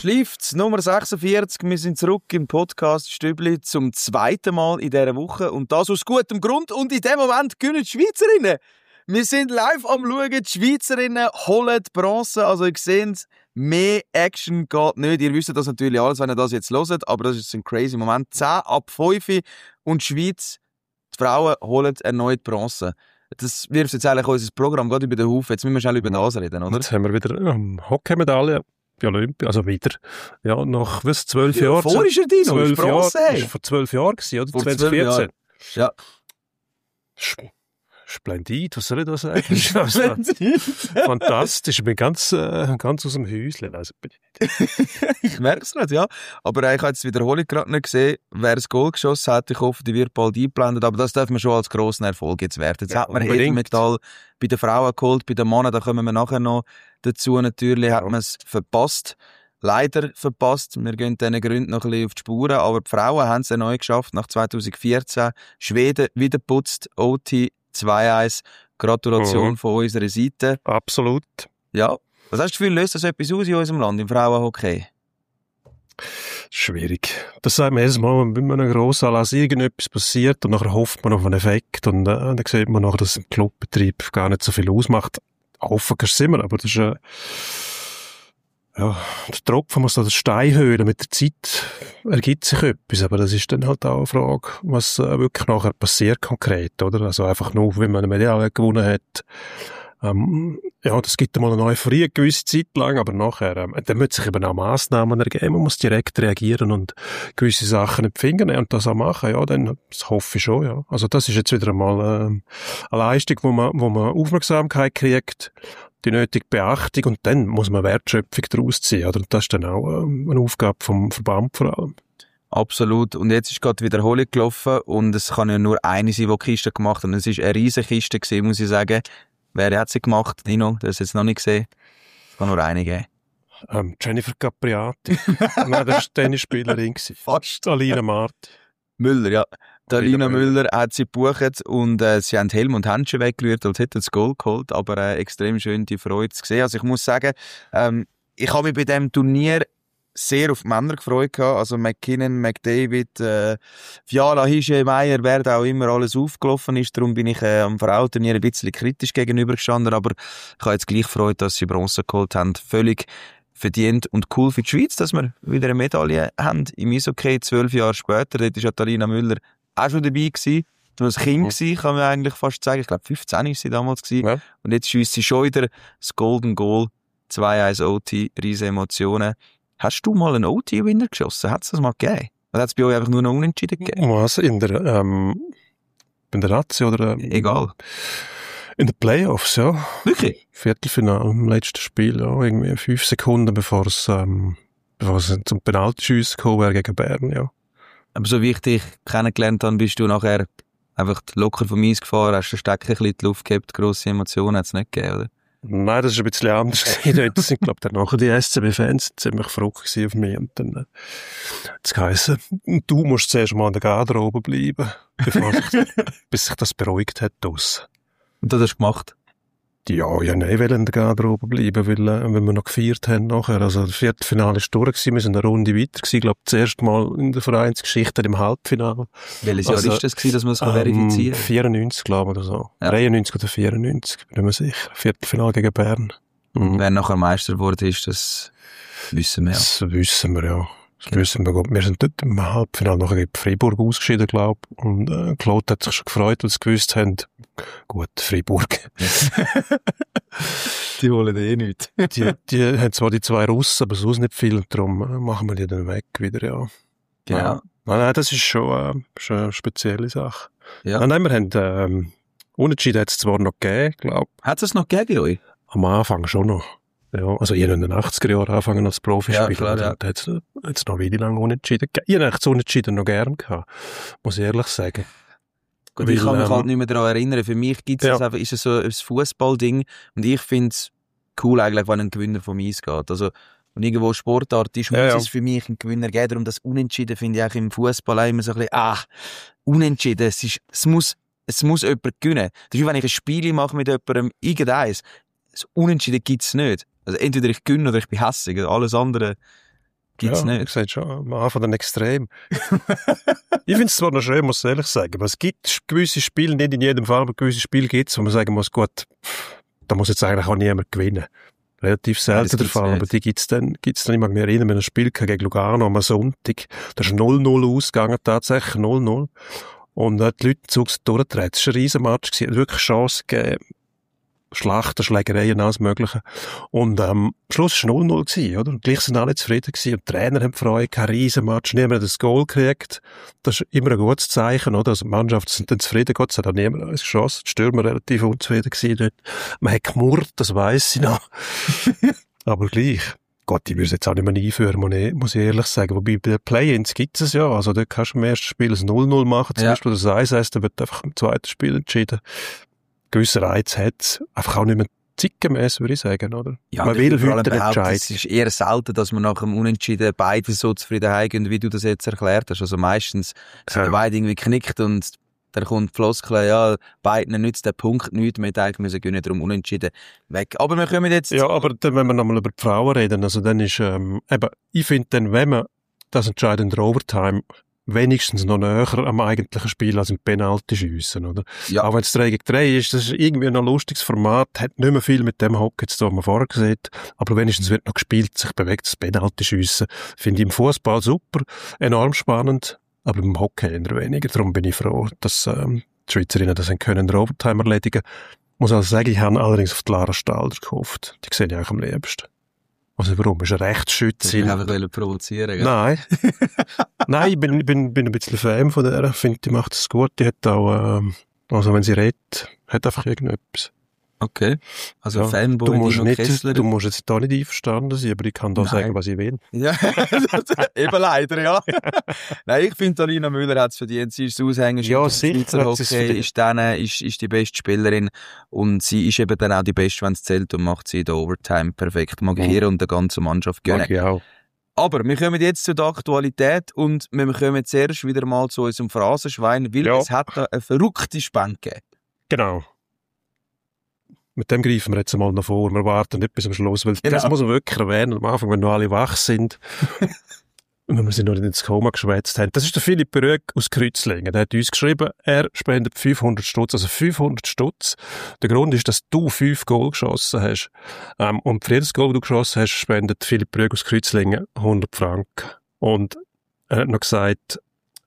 schläft's? Nummer 46. Wir sind zurück im Podcast Stübli zum zweiten Mal in dieser Woche. Und das aus gutem Grund. Und in dem Moment gewinnen die Schweizerinnen. Wir sind live am Schauen. Die Schweizerinnen holen die Bronze. Also ihr seht, mehr Action geht nicht. Ihr wisst das natürlich alles, wenn ihr das jetzt hört. Aber das ist ein crazy Moment. 10:05 und die Schweiz, die Frauen holen erneut Bronze. Das wirft jetzt eigentlich unser Programm gerade über den Haufen. Jetzt müssen wir schnell über das reden, oder? Jetzt haben wir wieder Hockeymedaille bei Olympia, also wieder. Ja, nach 12 Jahren. Vor ist er Dino, ist Bronze. Das war vor 12 Jahren, oder? Vor 2014. Ja. Splendid, was soll ich da sagen? Fantastisch, ich bin ganz aus dem Häuschen. Also, Ich merke es nicht, ja. Aber ich habe jetzt die Wiederholung gerade nicht gesehen, wer das Goal geschossen hat. Ich hoffe, die wird bald eingeblendet. Aber das dürfen wir schon als grossen Erfolg jetzt werten. Jetzt hat man Edelmetall bei den Frauen geholt, bei den Männern, da kommen wir nachher noch dazu. Natürlich hat man es verpasst. Leider verpasst. Wir gehen diesen Gründen noch ein bisschen auf die Spuren. Aber die Frauen haben es erneut geschafft nach 2014. Schweden wieder putzt, OT 2-1. Gratulation von unserer Seite. Absolut. Ja. Was hast du das Gefühl, löst das etwas aus in unserem Land, im Frauenhockey? Schwierig. Das sagt man jedes Mal, wenn man einen grossen Anlass irgendetwas passiert und nachher hofft man auf einen Effekt und dann sieht man nachher, dass im Clubbetrieb gar nicht so viel ausmacht. Hoffen kannst du immer, aber das ist der Tropfen muss da den Stein höhlen. Mit der Zeit ergibt sich etwas, aber das ist dann halt auch eine Frage, was wirklich nachher passiert konkret, oder? Also einfach nur, wenn man eine Medaille gewonnen hat. Das gibt einmal eine Euphorie, eine gewisse Zeit lang, aber nachher, dann müssen sich eben auch Massnahmen ergeben. Man muss direkt reagieren und gewisse Sachen in die Finger nehmen und das auch machen. Ja, dann, das hoffe ich schon, ja. Also das ist jetzt wieder einmal eine Leistung, wo man Aufmerksamkeit kriegt, die nötige Beachtung und dann muss man Wertschöpfung daraus ziehen, oder? Und das ist dann auch eine Aufgabe vom Verband vor allem. Absolut. Und jetzt ist gerade die Wiederholung gelaufen und es kann ja nur eine sein, die die Kiste gemacht hat. Und es war eine riesige Kiste gewesen, muss ich sagen. Wer hat sie gemacht? Nino, du hast jetzt noch nicht gesehen. Es kann nur eine geben. Jennifer Capriati. Nein, das war Tennisspielerin. Fast. Alina Mart. Müller, ja. Alina Müller hat sie gebucht und sie haben Helm und Handschuhe weggerührt, als hätte das Goal geholt. Aber extrem schön die Freude zu sehen. Also ich muss sagen, ich habe mich bei diesem Turnier sehr auf die Männer gefreut gehabt. Also McKinnon, McDavid, Fiala, Hische, Meier, wer da auch immer alles aufgelaufen ist. Darum bin ich am Frauenturnier ein bisschen kritisch gegenübergestanden. Aber ich habe jetzt gleich gefreut, dass sie Bronze geholt haben. Völlig verdient und cool für die Schweiz, dass wir wieder eine Medaille haben. Im Eishockey 12 Jahre später. Dort war Alina Müller auch schon dabei gewesen. Nur ein Kind gewesen, kann man eigentlich fast sagen. Ich glaube, 15 war sie damals gewesen. Ja. Und jetzt schiesst sie schon wieder das Golden Goal. 2-1 OT, riesen Emotionen. Hast du mal einen OT-Winner geschossen? Hat es das mal gegeben? Oder hat es bei euch einfach nur noch Unentschieden gegeben? Was? In der Nazi oder? Egal. In den Playoffs, ja. Wirklich? Viertelfinale im letzten Spiel, ja. Irgendwie 5 Sekunden, bevor es zum Penaltyschiessen gekommen wäre gegen Bern, ja. Aber so wie ich dich kennengelernt habe, bist du nachher einfach locker vom Eis gefahren, hast den Stecker ein bisschen in die Luft gehabt, grosse Emotionen hat es nicht gegeben, oder? Nein, das ist ein bisschen anders. Dort sind, glaube ich, danach die SCB-Fans ziemlich verrückt auf mich. Und dann hat es geheißen, du musst zuerst mal in der Garderobe bleiben, bis sich das beruhigt hat. Und das hast du gemacht? Ja, ich wollte in der Garderobe bleiben, weil wir noch gefeiert haben nachher. Also das Viertelfinale war durch gewesen, wir sind eine Runde weiter gewesen, glaube das erste Mal in der Vereinsgeschichte im Halbfinale. Welches Jahr ist das gewesen, dass man das verifizieren kann? 94, glaube ich, oder so. Ja. 93 oder 94, bin ich mir sicher. Viertelfinale gegen Bern. Wer nachher Meister geworden ist, das wissen wir ja. Das wissen wir, ja. Wir sind dort im Halbfinale nachher gegen Freiburg ausgeschieden, glaube ich. Und Claude hat sich schon gefreut, weil sie gewusst haben, gut, Freiburg. Die wollen eh nichts. die haben zwar die 2 Russen, aber sonst nicht viel. Und darum machen wir die dann weg wieder, ja. Genau. Nein, das ist schon eine spezielle Sache. Ja. Nein, wir haben Unentschieden hat es zwar noch gegeben, glaube ich. Hat es noch gegeben bei euch? Am Anfang schon noch. Ja, also ich habe in den 80er Jahren angefangen als Profispieler. Ja, klar, ja. Da hat es noch wie lange Unentschieden gegeben. Ich habe das Unentschieden noch gern gehabt, muss ich ehrlich sagen. Gut, ich kann mich halt nicht mehr daran erinnern. Für mich gibt's das einfach, ist es so ein Fußballding. Und ich finde es cool eigentlich, wenn ein Gewinner vom Eis geht. Also, wenn irgendwo Sportart ist, muss es für mich einen Gewinner geben. Darum das Unentschieden finde ich auch im Fußball immer so ein bisschen, Unentschieden. Es muss jemand gewinnen. Das ist wie wenn ich ein Spiel mache mit jemandem, irgendeins. Das Unentschieden gibt's nicht. Also entweder ich gewinne oder ich bin hässig. Alles andere Gibt's ja, nicht. Ich sage schon, am Anfang den Extrem. Ich finde es zwar noch schön, muss ich ehrlich sagen, aber es gibt gewisse Spiele, nicht in jedem Fall, aber gewisse Spiele gibt es, wo man sagen muss, gut, da muss jetzt eigentlich auch niemand gewinnen. Relativ selten der Fall, aber die gibt's dann, ich mag mich erinnern, ein Spiel gegen Lugano am Sonntag, da ist 0-0 ausgegangen, tatsächlich 0-0. Und die Leute zugs durchgedreht. Es war ein Riesenmatch, es hat wirklich Chancen gegeben, Schlachten, Schlägereien, alles Mögliche. Und am Schluss war es 0-0 gewesen, oder? Und gleich sind alle zufrieden gewesen. Und die Trainer haben Freude, kein Riesenmatch, niemand hat das Goal gekriegt. Das ist immer ein gutes Zeichen, oder? Also die Mannschaft sind dann zufrieden, Gott sei Dank niemand alles geschossen. Die Stürmer relativ unzufrieden gewesen dort. Man hat gemurrt, das weiss ich noch. Aber gleich. Gott, ich würde es jetzt auch nicht mehr einführen, muss ich ehrlich sagen. Wobei bei den Play-Ins gibt es ja. Also dort kannst du im ersten Spiel ein 0-0 machen, zum Beispiel das 1-1, dann wird einfach im zweiten Spiel entschieden. Gewisser Reiz hat es einfach auch nicht mehr zeitgemäss, würde ich sagen, oder? Ja, man will heute entscheiden. Es ist eher selten, dass man nach dem Unentschieden beide so zufrieden heimgehen, wie du das jetzt erklärt hast. Also meistens sind beide irgendwie geknickt und dann kommt die Floskel, ja, beiden nützt der Punkt nichts, wir hätten müssen gewinnen, darum unentschieden weg. Aber wir kommen jetzt... Ja, aber dann, wenn wir nochmal über die Frauen reden, also dann ist, eben, ich finde dann, wenn man das entscheidende Overtime wenigstens noch näher am eigentlichen Spiel als im Penalty-Schiessen, oder? Ja. Auch wenn es 3-3 ist, das ist irgendwie noch ein lustiges Format, hat nicht mehr viel mit dem Hockey zu tun, was man vorher gesehen hat, aber wenigstens wird noch gespielt, sich bewegt das Penalty-Schiessen. Finde ich im Fußball super, enorm spannend, aber im Hockey eher weniger. Darum bin ich froh, dass die Schweizerinnen das können, der Overtime erledigen. Ich muss also sagen, ich habe allerdings auf die Lara Stalder gehofft. Die sehe ich eigentlich am liebsten. Also warum? Ist eine Rechtsschützin. Ich wollte einfach provozieren. Gell? Nein. Nein, ich bin ein bisschen Fan von der. Ich finde, die macht es gut. Die hat auch, also wenn sie redet, hat einfach irgendetwas. Okay. Also ja, Fanboy, du musst jetzt da nicht einverstanden sein, aber ich kann da sagen, was ich will. Ja, eben leider, ja. Nein, ich finde, Alina Müller hat es verdient. Sie ist das Aushängeschild. Ja, sicher. Hockey ist die beste Spielerin und sie ist eben dann auch die beste, wenn es zählt und macht sie in der Overtime perfekt. Mag ich ihr und der ganzen Mannschaft gönnen. Mag ich auch. Aber wir kommen jetzt zu der Aktualität und wir kommen zuerst wieder mal zu unserem Phrasenschwein, weil es hat da eine verrückte Spende gegeben. Genau. Mit dem greifen wir jetzt mal noch vor. Wir warten nicht bis zum Schluss, weil das muss man wirklich erwähnen. Am Anfang, wenn noch alle wach sind, wenn wir sie noch nicht ins Koma geschwätzt haben. Das ist der Philipp Berüg aus Kreuzlingen. Der hat uns geschrieben, er spendet 500 Stutz, also 500 Stutz. Der Grund ist, dass du 5 Goal geschossen hast. Und für jedes Goal, das du geschossen hast, spendet Philipp Berüg aus Kreuzlingen 100 Franken. Und er hat noch gesagt,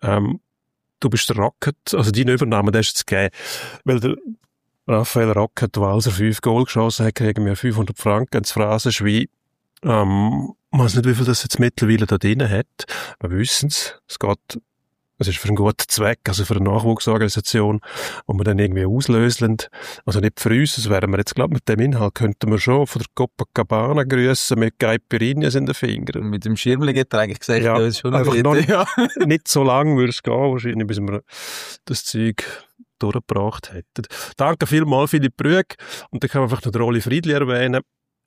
du bist der Rocket, also deine Übernahme, der ist jetzt gegeben, weil der Raphael Rocket, als er 5 Goal geschossen hat, kriegen wir 500 Franken. Und die Phrase ist wie, ich weiß nicht, wie viel das jetzt mittlerweile da drin hat. Wir wissen es. Es ist für einen guten Zweck, also für eine Nachwuchsorganisation, wo wir dann irgendwie auslösen. Also nicht für uns, das wären wir jetzt, glaube mit dem Inhalt könnten wir schon von der Copacabana grüßen mit Caipirinhas in den Fingern. Mit dem Schirmli-Getränk gesagt, ja, das ist schon einfach noch nicht so lang würde es gehen, wahrscheinlich, bis wir das Zeug durchgebracht hätten. Danke vielmals, Philipp Brüg. Und dann kann man einfach noch den Rolli Friedli erwähnen.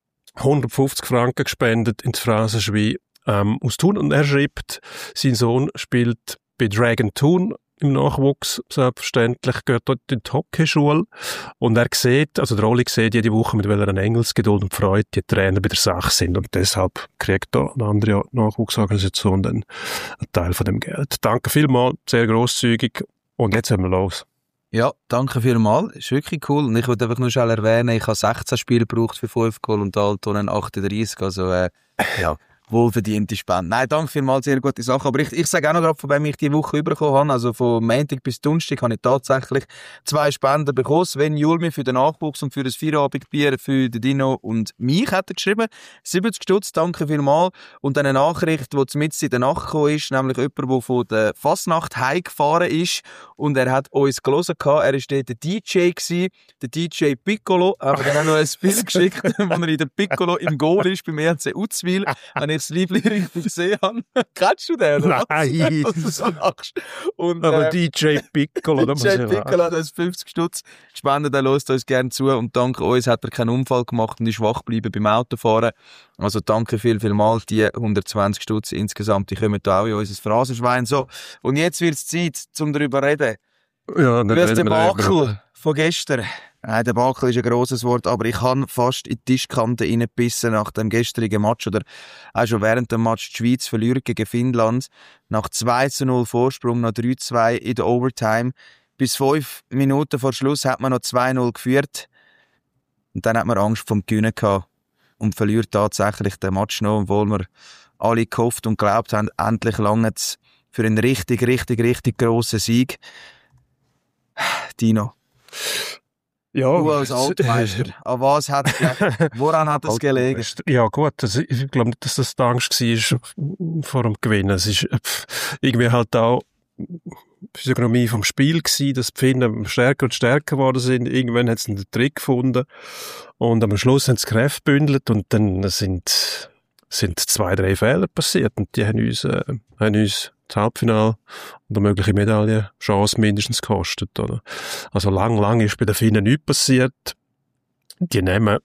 150 Franken gespendet in die Phrasenschwein aus Thun. Und er schreibt, sein Sohn spielt bei Dragon Thun im Nachwuchs, selbstverständlich, geht dort in die Hockeyschule. Und er sieht, also der Rolli sieht jede Woche, mit welcher Engelsgeduld und Freude die Trainer bei der Sache sind. Und deshalb kriegt da eine andere Nachwuchsorganisation dann einen Teil von dem Geld. Danke vielmals, sehr grosszügig. Und jetzt haben wir los. Ja, danke vielmals. Ist wirklich cool. Und ich wollte einfach nur schnell erwähnen, ich habe 16 Spiele gebraucht für 5 Goal und Dalton 38. Also, ja, wohlverdiente Spende. Nein, danke vielmals, sehr gute Sache. Aber ich sage auch noch gerade, von wem ich die Woche bekommen habe. Also von Montag bis Donnerstag habe ich tatsächlich 2 Spenden bekommen. Sven Julmi für den Nachwuchs und für das Feierabendbier für den Dino und mich hat er geschrieben. 70 Stutz, danke vielmals. Und eine Nachricht, die mitten in der Nacht gekommen ist, nämlich jemand, der von der Fasnacht heimgefahren ist und er hat uns gelesen gehabt. Er war dort der DJ gewesen, der DJ Piccolo. Er hat dann auch noch ein Bild geschickt, wo er in der Piccolo im Goal ist beim RC Uzwil. Wenn ich das Liebling richtig gesehen habe. Kennst du den, oder? Nein. Was du so lachst. Und, aber DJ Piccolo, da muss ich DJ Piccolo hat uns 50 Stutz gespendet, er lässt uns gerne zu und dank uns hat er keinen Unfall gemacht und ist wach geblieben beim Autofahren. Also danke vielmals, die 120 Stutz insgesamt, die kommen da auch in unser Phrasenschwein. So, und jetzt wird es Zeit, um darüber zu reden. Ja, über das Debakel von gestern. Debakel ist ein grosses Wort, aber ich habe fast in die Tischkante reingebissen nach dem gestrigen Match oder auch schon während dem Match. Die Schweiz verliert gegen Finnland. Nach 2:0 Vorsprung, noch 3:2 in der Overtime. Bis 5 Minuten vor Schluss hat man noch 2:0 geführt. Und dann hat man Angst vom Gewinnen gehabt und verliert tatsächlich den Match noch, obwohl wir alle gehofft und geglaubt haben, endlich lange für einen richtig grossen Sieg. Dino. Ja, du als Altmeister, an was woran hat es gelegen? Ja gut, ich glaube nicht, dass das die Angst war vor dem Gewinnen. Es ist irgendwie halt auch Physiognomie vom Spiel gewesen, dass die Finnen stärker und stärker geworden sind. Irgendwann hat es einen Trick gefunden und am Schluss haben sie Kräfte gebündelt und dann sind 2-3 Fehler passiert und die haben uns das Halbfinale und eine mögliche Medaillenchance mindestens gekostet, oder? Also lang ist bei den Finnen nichts passiert. Die nehmen,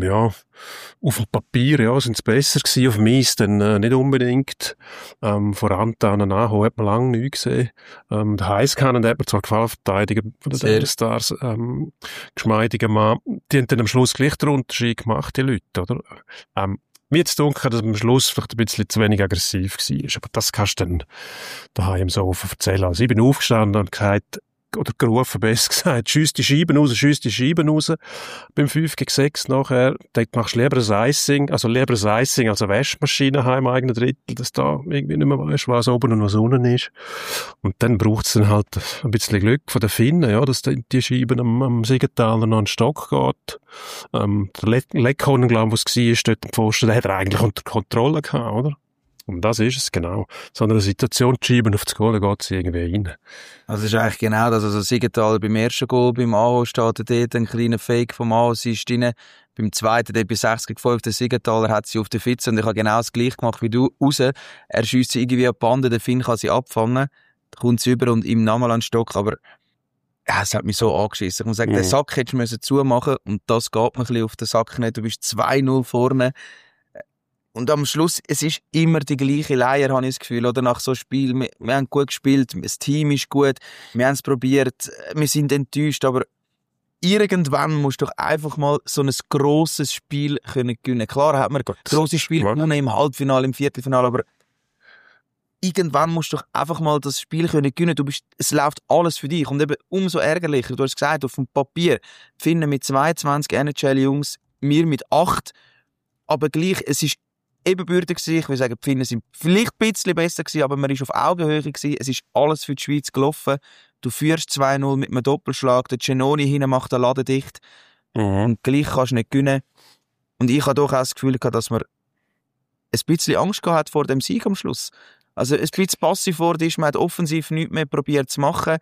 auf dem Papier, ja, sind es besser gewesen, auf dem Eis dann nicht unbedingt. Voran an Aho hat man lange nichts gesehen. Der Heiskanen, der hat mir zwar gefallen, Verteidiger von den Daily Stars, geschmeidiger Mann. Die haben dann am Schluss gleich den Unterschied gemacht, die Leute, oder? Mir jetzt dunkel, dass am Schluss vielleicht ein bisschen zu wenig aggressiv war. Aber das kannst du dann daheim so erzählen. Also ich bin aufgestanden und gesagt, oder gerufen, besser gesagt, schiess die Scheiben raus. Beim 5-6 nachher, dort machst du lieber ein Icing als eine Waschmaschine heim im eigenen Drittel, dass da irgendwie nicht mehr weisst, was oben und was unten ist. Und dann braucht es dann halt ein bisschen Glück von den Finnen, ja, dass die Scheiben am Siegenthaler noch an den Stock geht. Der Lekkonen, glaube ich, was war, dort am Pfosten, den hat er eigentlich unter Kontrolle gehabt, oder? Und das ist es, genau. So eine Situation, die Scheiben auf das Goal, geht es irgendwie rein. Also es ist eigentlich genau das. Also Siegenthaler beim ersten Goal, beim Aho steht dort ein kleiner Fake vom Aho, sie ist drin. Beim zweiten, dort bei 60-5, der Siegenthaler hat sie auf der Fitze und ich habe genau das gleiche gemacht wie du. Raus, er schiesst sie irgendwie an die Bande, der Finn kann sie abfangen, dann kommt sie über und ihm nochmal an den Stock, aber ja, es hat mich so angeschissen. Ich muss sagen, den Sack hättest du zumachen und das geht mir ein bisschen auf den Sack nicht. Du bist 2:0 vorne. Und am Schluss, es ist immer die gleiche Leier, habe ich das Gefühl, oder? Nach so einem Spiel, wir haben gut gespielt, das Team ist gut, wir haben es probiert, wir sind enttäuscht, aber irgendwann musst du doch einfach mal so ein grosses Spiel gewinnen können. Klar hat man grosses Spiel gewonnen im Halbfinale, im Viertelfinale, aber irgendwann musst du doch einfach mal das Spiel gewinnen. Es läuft alles für dich und eben umso ärgerlicher. Du hast gesagt, auf dem Papier finden mit 22 NHL-Jungs, wir mit 8, aber gleich, es ist ebenbürtig gewesen. Ich will sagen, die Finnen sind vielleicht ein bisschen besser gewesen, aber man ist auf Augenhöhe gewesen. Es ist alles für die Schweiz gelaufen. Du führst 2:0 mit einem Doppelschlag. Der Genoni hinten macht den Laden dicht. Und gleich kannst du nicht gewinnen. Und ich habe doch auch das Gefühl gehabt, dass man ein bisschen Angst gehabt hat vor dem Sieg am Schluss. Also ein bisschen passiv wurde ist, man hat offensiv nichts mehr probiert zu machen.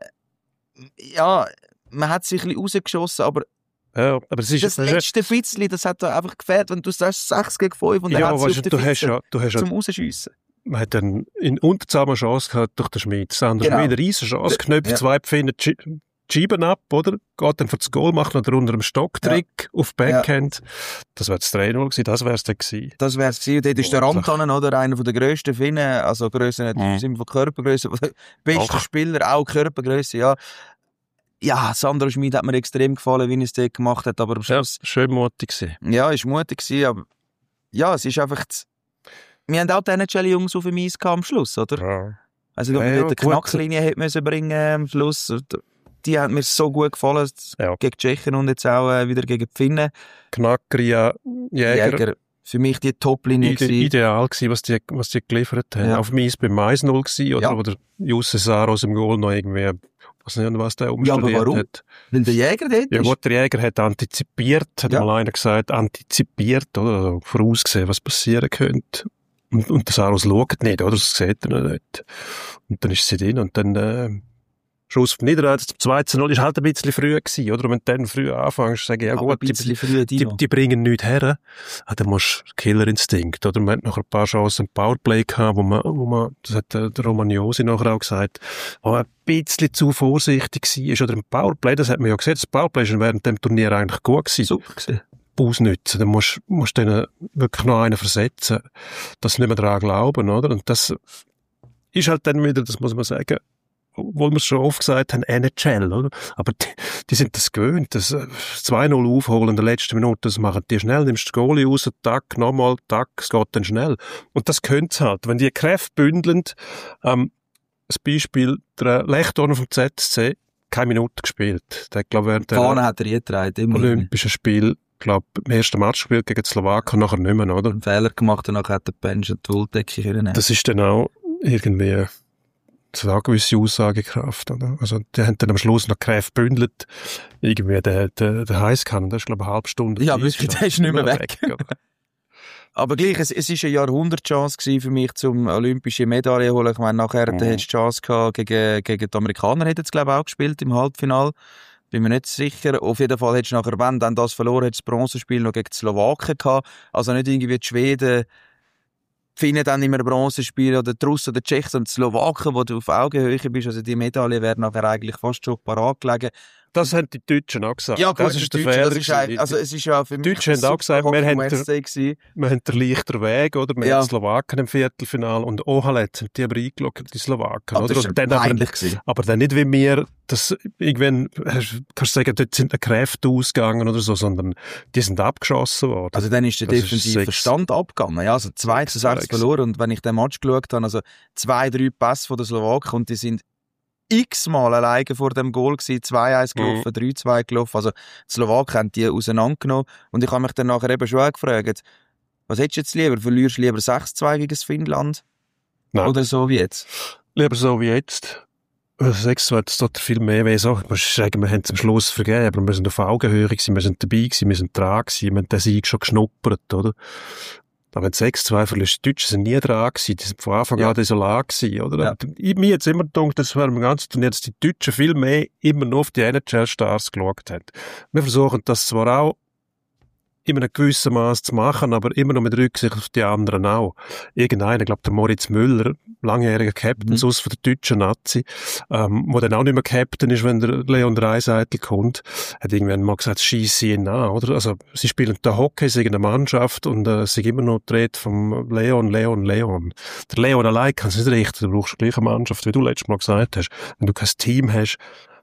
Ja, man hat sich ein bisschen rausgeschossen, aber ja, aber es ist das letzte bisschen, das hat da einfach gefehlt, wenn du sagst 6-5 und dann hat sie auf der Fitze zum Rausschiessen. Man hat dann in Unterzahl eine Chance gehabt durch den Schmied. Sandra Schmied eine riesen Chance, knöpft 2 Pfähne die Scheiben ab, oder? Geht dann für das Goal, macht noch unter dem Stocktrick auf Backhand. Ja. Das wäre das 3:0 gewesen, das wäre es dann gewesen. Das wäre es gewesen. Und dort ist der Rantanen, oder? Einer der grössten Finnen, also Grösse nicht, sind von Körpergrösse, bester Spieler, auch Körpergrösse, ja. Ja, Sandra Schmid hat mir extrem gefallen, wie er es dort gemacht hat, aber am Schluss... Ja, schön mutig gewesen. Ja, ist mutig gewesen, aber... Ja, es ist einfach... Wir haben auch die NHL-Jungs auf dem Eis am Schluss, oder? Ja. Also, wenn man die Knacklinie hätte müssen bringen am Schluss, die hat mir so gut gefallen, gegen Tschechien und jetzt auch wieder gegen die Finnen. Knacker, ja, Jäger. Für mich die Top-Linie ideal gewesen, was die geliefert haben. Ja. Auf dem Eis beim 1:0 gewesen, oder? Oder Jusse Saros im Goal noch irgendwie... Ich weiß nicht, was der umstudiert aber warum? Hat. Weil der Jäger dort ist. Ja gut, der Jäger hat antizipiert, hat mal einer gesagt, antizipiert, oder? Also vorausgesehen, was passieren könnte. Und der Saros schaut nicht, oder? Das sieht er nicht. Und dann ist sie drin und dann, Schuss von Niederlande zum 2:0 ist halt ein bisschen früh gewesen, oder? Und wenn du dann früh anfängst, sagen, ja gut, die bringen nichts her, dann musst du Killerinstinkt, oder? Man hat noch ein paar Chancen im Powerplay gehabt, wo man, das hat der Romagnosi nachher auch gesagt, wo ein bisschen zu vorsichtig war, oder im Powerplay, das hat man ja gesehen, das Powerplay ist während dem Turnier eigentlich gut gewesen. Super gewesen. Ausnützen, dann musst du denen wirklich noch einen versetzen, dass sie nicht mehr daran glauben, oder? Und das ist halt dann wieder, das muss man sagen, obwohl wir es schon oft gesagt haben, NHL, oder? Aber die sind das gewöhnt, das 2-0 aufholen in der letzten Minute, das machen die schnell, nimmst den Goalie raus, tack, nochmal, tack, es geht dann schnell. Und das können sie halt. Wenn die Kräfte bündeln, das Beispiel, der Lechtorner vom ZSC, keine Minute gespielt. Der, glaube ich, Fahne hat er getragen, Olympischen Spiel, glaube im ersten Match gespielt gegen die Slowaken, nachher nicht mehr, oder? Einen Fehler gemacht und nachher hat der Bench die Wolldecke nehmen. Das ist dann auch irgendwie so eine gewisse Aussagekraft, oder? Also, die haben dann am Schluss noch Kräfte bündelt. Irgendwie der Heißkann, das ist, glaube ich, eine halbe Stunde. Ja, wirklich, der ist nicht mehr weg. Aber gleich, es ist eine Jahrhundertchance für mich, zum olympische Medaille zu holen. Ich meine, nachher hätte die Chance gehabt, gegen die Amerikaner hätte es, glaube ich, auch gespielt im Halbfinale. Bin mir nicht sicher. Auf jeden Fall hättest du nachher, wenn dann das verloren, hättest du das Bronzespiel noch gegen die Slowaken gehabt. Also nicht irgendwie die Schweden, finden dann immer ein Bronzespiel, oder die Russen, oder die Tschechen und die Slowaken, wo du auf Augenhöhe bist. Also die Medaille wäre nachher eigentlich fast schon parat gelegen. Das haben die Deutschen auch gesagt. Ja, gut, das ist der Fehler. Also es ist ja für mich die Deutschen haben auch gesagt, wir haben den leichten Weg, oder? Wir haben die Slowaken im Viertelfinale und Ohalet sind die aber eingeloggt, die Slowaken. Aber oder? das war peinlich. Aber dann nicht wie wir, das irgendwann, kannst du sagen, dort sind die Kräfte ausgegangen oder so, sondern die sind abgeschossen worden. Also dann ist der defensive Verstand abgegangen. Ja, also 2-6 verloren. Und wenn ich den Match geschaut habe, also 2-3 Pässe von den Slowaken und die sind x-mal alleine vor dem Goal gewesen, 2-1 gelaufen, 3-2 gelaufen. Also die Slowaken haben die auseinandergenommen. Und ich habe mich dann nachher eben schon gefragt, was hättest du jetzt lieber? Verlierst du lieber 6-2 gegen das Finnland? Nein. Oder so wie jetzt? Lieber so wie jetzt. 6-2, das tut viel mehr weh. So, ich muss sagen, wir haben es am Schluss vergeben, aber wir sind auf Augenhöhe gewesen, wir sind dabei gewesen, wir sind dran gewesen, wir haben den Sieg schon geschnuppert, oder? Aber wenn 6-2 verlierst, die Deutschen sind nie dran gewesen, die sind von Anfang an desolat gewesen, oder? Ja. Mir jetzt immer gedacht, das wäre im ganzen Turnier, dass die Deutschen viel mehr immer noch auf die NHL-Stars geschaut haben. Wir versuchen das zwar auch in einem gewissen Maß zu machen, aber immer noch mit Rücksicht auf die anderen auch. Irgendeiner, ich glaube der Moritz Müller, langjähriger Captain, aus von der deutschen Nazi, wo dann auch nicht mehr Captain ist, wenn der Leon Draisaitl kommt, hat irgendwann mal gesagt, schiesse ihn an, oder? Also, sie spielen da Hockey, sie sind eine Mannschaft und sie sind immer noch die Rede vom Leon. Der Leon allein kann es nicht richten, du brauchst die gleiche Mannschaft, wie du letztes Mal gesagt hast. Wenn du kein Team hast,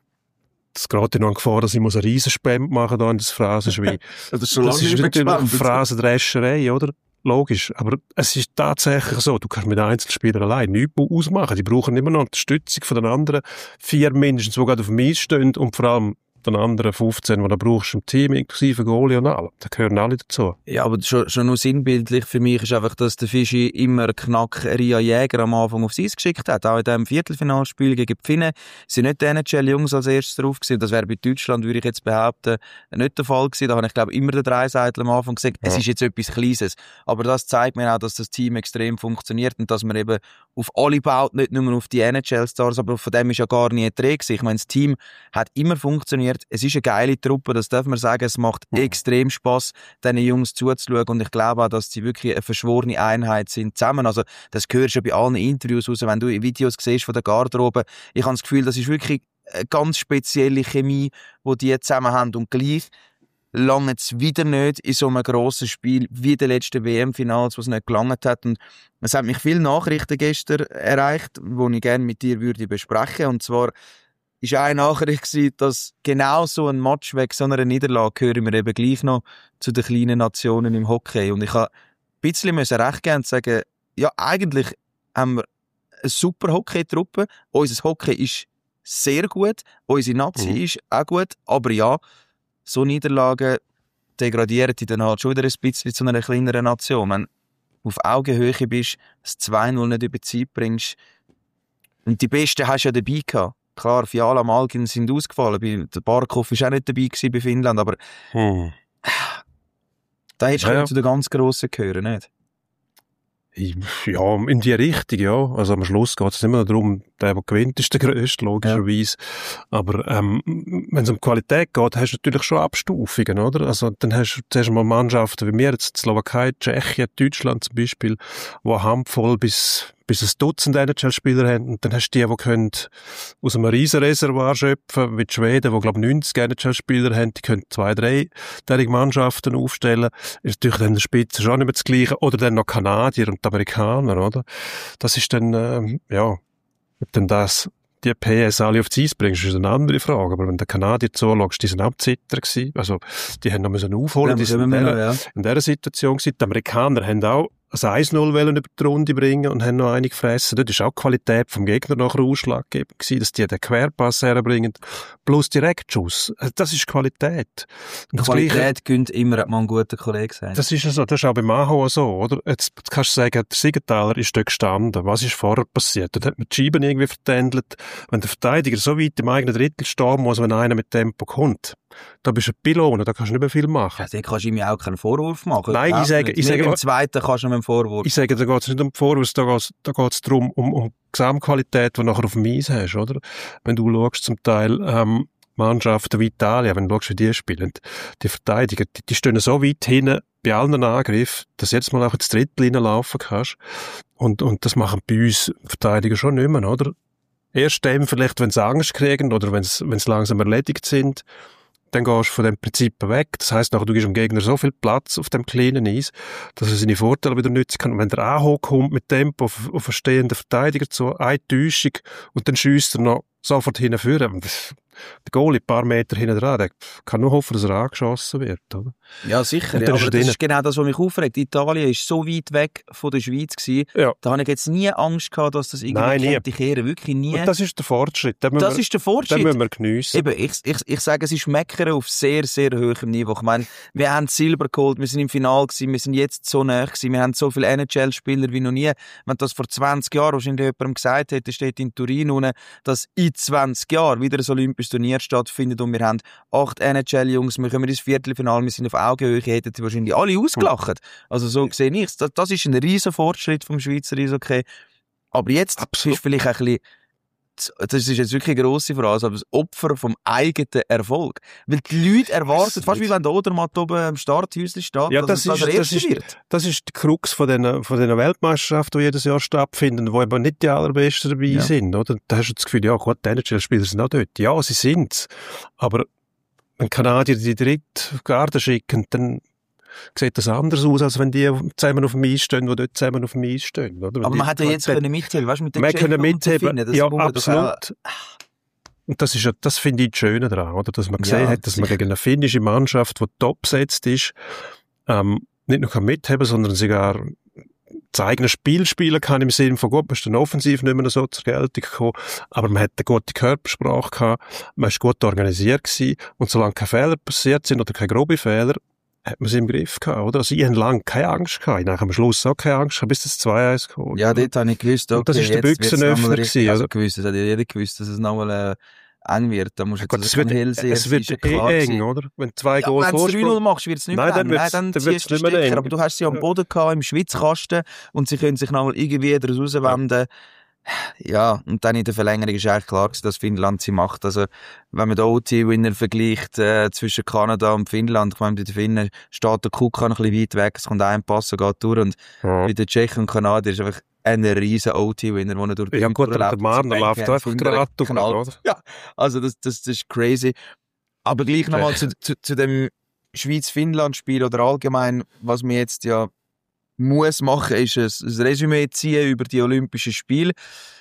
es geht ja noch in Gefahr, dass ich eine Riesenspende machen da in das Phrasenschwein. Das ist schon lange nicht mehr gespannt. Phrasendrescherei, oder? Logisch. Aber es ist tatsächlich so, du kannst mit Einzelspielern allein nichts ausmachen. Die brauchen immer noch Unterstützung von den anderen 4 mindestens, die gerade auf dem Eis stehen und vor allem den anderen 15, die du brauchst im Team, inklusive Goalie und allem. Da gehören alle dazu. Ja, aber schon nur sinnbildlich für mich ist einfach, dass der Fischi immer knack Ria Jäger am Anfang aufs Eis geschickt hat. Auch in diesem Viertelfinalspiel gegen die Finnen sind nicht die NHL-Jungs als erstes drauf gewesen. Das wäre bei Deutschland, würde ich jetzt behaupten, nicht der Fall gewesen. Da habe ich, glaube ich, immer den Draisaitl am Anfang gesagt, es ist jetzt etwas Kleines. Aber das zeigt mir auch, dass das Team extrem funktioniert und dass man eben auf alle baut, nicht nur auf die NHL-Stars, aber von dem ist ja gar nie die Rede gewesen. Ich meine, das Team hat immer funktioniert. Es ist eine geile Truppe, das darf man sagen. Es macht extrem Spass, diesen Jungs zuzuschauen. Und ich glaube auch, dass sie wirklich eine verschworene Einheit sind zusammen. Also, das hörst du bei allen Interviews raus, wenn du Videos siehst von der Garderobe. Ich habe das Gefühl, das ist wirklich eine ganz spezielle Chemie, die die zusammen haben. Und gleich lange es wieder nicht in so einem grossen Spiel wie der letzten WM-Finals, wo es nicht gelangt hat. Und es hat mich viele Nachrichten gestern erreicht, die ich gerne mit dir würde besprechen. Und zwar ist eine Nachricht gewesen, dass genau so ein Match wegen so einer Niederlage gehören wir eben gleich noch zu den kleinen Nationen im Hockey. Und ich habe ein bisschen recht gern sagen, ja, eigentlich haben wir eine super Hockey-Truppe. Unser Hockey ist sehr gut, unsere Nazi ist auch gut, aber ja, so Niederlagen degradieren die dann halt schon wieder ein bisschen zu einer kleineren Nation. Wenn du auf Augenhöhe bist, das 2-0 nicht über die Zeit bringst und die Besten hast du ja dabei gehabt. Klar, Fiala, Malkin sind ausgefallen. Der Barkov war auch nicht dabei gewesen bei Finnland, aber da hättest du zu den ganz Grossen gehören, nicht? Ja, in die Richtung, ja. Also am Schluss geht es immer darum, der gewinnt, ist der Größte, logischerweise. Ja. Aber wenn es um Qualität geht, hast du natürlich schon Abstufungen, oder? Also dann hast du zuerst mal Mannschaften wie wir, jetzt die Slowakei, Tschechien, Deutschland zum Beispiel, die eine Handvoll bis ein Dutzend NHL-Spieler haben. Und dann hast du die können aus einem Riesenreservoir schöpfen, wie die Schweden, die, glaube ich, 90 NHL-Spieler haben, die können 2, 3 derartige Mannschaften aufstellen. Ist natürlich dann der Spitze schon nicht mehr das Gleiche. Oder dann noch Kanadier und die Amerikaner, oder? Das ist dann, ob dann das die PS alle aufs Eis bringst, ist eine andere Frage. Aber wenn der Kanadier zuschaust, die sind auch Zitter gewesen. Also, die haben noch müssen aufholen. Die sind in dieser Situation gewesen. Die Amerikaner haben auch ein 1-0 über die Runde bringen und haben noch eine gefressen. Dort ist auch die Qualität vom Gegner nachher ausschlaggebend gewesen, dass die den Querpass herbringen, plus Direktschuss. Das ist Qualität. Und Qualität gönnt immer, hat man ein guter Kollege sein. Das ist so. Das ist auch beim Aho so, oder? Jetzt kannst du sagen, der Siegenthaler ist dort gestanden. Was ist vorher passiert? Dort hat man die Scheiben irgendwie vertändelt. Wenn der Verteidiger so weit im eigenen Drittel stehen muss, wenn einer mit Tempo kommt, da bist du ein Pylon, da kannst du nicht mehr viel machen. Ja, da kannst du ihm auch keinen Vorwurf machen. Nein, ich sage, im Zweiten kannst du ihm einen Vorwurf. Ich sage, da geht es nicht um Vorwurf, da geht es darum, um Gesamtqualität, die du nachher auf dem Eis hast, oder? Wenn du schaust, zum Teil, Mannschaften wie Italien, wenn du schaust, wie die spielen, die Verteidiger, die stehen so weit hinten bei allen Angriffen, dass du jetzt mal auch ins Drittel reinlaufen kannst. Und das machen bei uns Verteidiger schon nicht mehr, oder? Erst dann vielleicht, wenn sie Angst kriegen oder wenn sie langsam erledigt sind, dann gehst du von dem Prinzip weg. Das heisst, nachher, du gibst dem Gegner so viel Platz auf dem kleinen Eis, dass er seine Vorteile wieder nutzen kann. Und wenn der Aho kommt mit Tempo auf einen stehenden Verteidiger zu, eine Täuschung und dann schiesst er noch sofort hinführen. Der Goalie ein paar Meter hinten dran, der kann nur hoffen, dass er angeschossen wird, oder? Ja, sicher. Ja, aber das ist genau das, was mich aufregt. Italien war so weit weg von der Schweiz gewesen. Ja. Da habe ich jetzt nie Angst gehabt, dass das irgendwie könnte kehren. Wirklich nie. Und das ist der Fortschritt. Das ist der Fortschritt. Den müssen wir geniessen. Eben, ich sage, es ist Meckern auf sehr, sehr hohem Niveau. Ich meine, wir haben Silber geholt, wir sind im Finale gewesen, wir sind jetzt so nah gewesen, wir haben so viele NHL-Spieler wie noch nie. Wenn das vor 20 Jahren wahrscheinlich jemandem gesagt hätte, steht in Turin unten, dass in 20 Jahren wieder ein olympisches Turnier stattfindet und wir haben 8 NHL-Jungs, wir kommen ins Viertelfinale, wir sind auf Augenhöhe, hätten die wahrscheinlich alle ausgelacht. Also so sehe ich es. Das ist ein riesen Fortschritt vom Schweizer Eishockey. Aber jetzt ist vielleicht ein bisschen, das ist jetzt wirklich eine grosse Frage, aber das Opfer vom eigenen Erfolg. Weil die Leute erwarten, fast wie wenn der Odermatt oben am Starthäuschen steht, ja, das ist die Krux von den Weltmeisterschaften, die jedes Jahr stattfinden, wo eben nicht die allerbesten dabei sind, oder? Da hast du das Gefühl, ja gut, die NHL-Spieler sind auch dort. Ja, sie sind's. Aber wenn Kanadier die dritte Garde schicken, dann sieht das anders aus, als wenn die zusammen auf dem Eis stehen, die dort zusammen auf dem Eis stehen. Oder? Aber man hätte ja jetzt mitheben, weißt du, mit den Tschechen mitheben. Ja, absolut. Und das finde ich das Schöne daran, oder? Dass man gesehen hat, dass man gegen eine finnische Mannschaft, die top besetzt ist, nicht nur mitheben, sondern sogar das eigene Spiel spielen kann, im Sinne von, gut, man ist dann offensiv nicht mehr so zur Geltung gekommen, aber man hat eine gute Körpersprache gehabt, man war gut organisiert gewesen, und solange keine Fehler passiert sind oder keine grobe Fehler, hat man sie im Griff gehabt, oder? Also ich habe lange keine Angst gehabt. Ich habe am Schluss auch keine Angst gehabt, bis das 2-1 kam. Ja, dort habe ich gewusst, okay, und das ist der Büchsenöffner gewesen. Also gewusst, das hat ja jeder gewusst, dass es nochmal eng wird. Da musst du es wird eng, oder? Wenn 2 Goal Vorsprung... Wenn du 3-0 machst, wird es nicht mehr eng. Nein, dann ziehst du den Stecker. Aber du hast sie am Boden gehabt, im Schwitzkasten, und sie können sich nochmal irgendwie daraus rauswenden. Ja, und dann in der Verlängerung ist eigentlich klar gewesen, dass Finnland sie macht. Also, wenn man den OT-Winner vergleicht zwischen Kanada und Finnland, ich meine, bei den Finnen steht der Kuka noch ein bisschen weit weg, es kommt ein Pass, geht durch, und bei den Tschechen und Kanadier ist einfach ein riesen OT-Winner, der durch die gut, der Marner läuft einfach gerade durch, oder? Ja, also das ist crazy. Aber gleich nochmal zu dem Schweiz-Finnland-Spiel oder allgemein, was wir jetzt ja muss machen, ist ein Resümee ziehen über die Olympischen Spiele.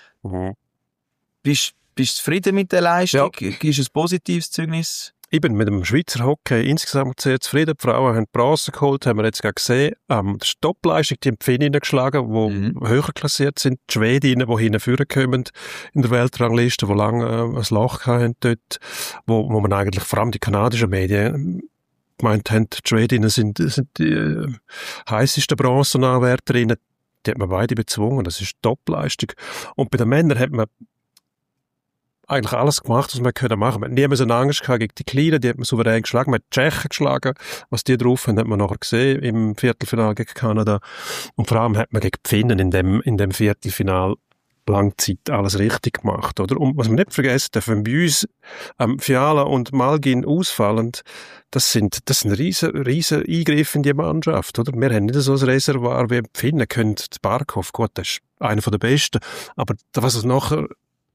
Bist du zufrieden mit der Leistung? Ja. Ist ein positives Zeugnis? Ich bin mit dem Schweizer Hockey insgesamt sehr zufrieden. Die Frauen haben die Bronze geholt, haben wir jetzt gerade gesehen. Das ist die Top-Leistung, die haben die Finnen geschlagen, die höher klassiert sind. Die Schwedinnen, die hinführen kommen in der Weltrangliste, die lange ein Loch hatten dort, wo man eigentlich vor allem die kanadischen Medien gemeint haben, die Schwedinnen sind die heissesten Bronzenanwärterinnen. Die hat man beide bezwungen. Das ist Top-Leistung. Und bei den Männern hat man eigentlich alles gemacht, was man können machen. Man hat nie mehr so eine Angst gehabt gegen die Kleinen, die hat man souverän geschlagen. Man hat die Tschechen geschlagen. Was die drauf haben, hat man nachher gesehen im Viertelfinale gegen Kanada. Und vor allem hat man gegen die Finnen in dem Viertelfinale Langzeit alles richtig gemacht, oder? Und was man nicht vergessen darf, wenn bei uns Fiala und Malgin ausfallen, das sind riesen Eingriffe in die Mannschaft, oder? Wir haben nicht so ein Reservoir wie die Finnen, können Barkov, gut, das ist einer der Besten, aber was es nachher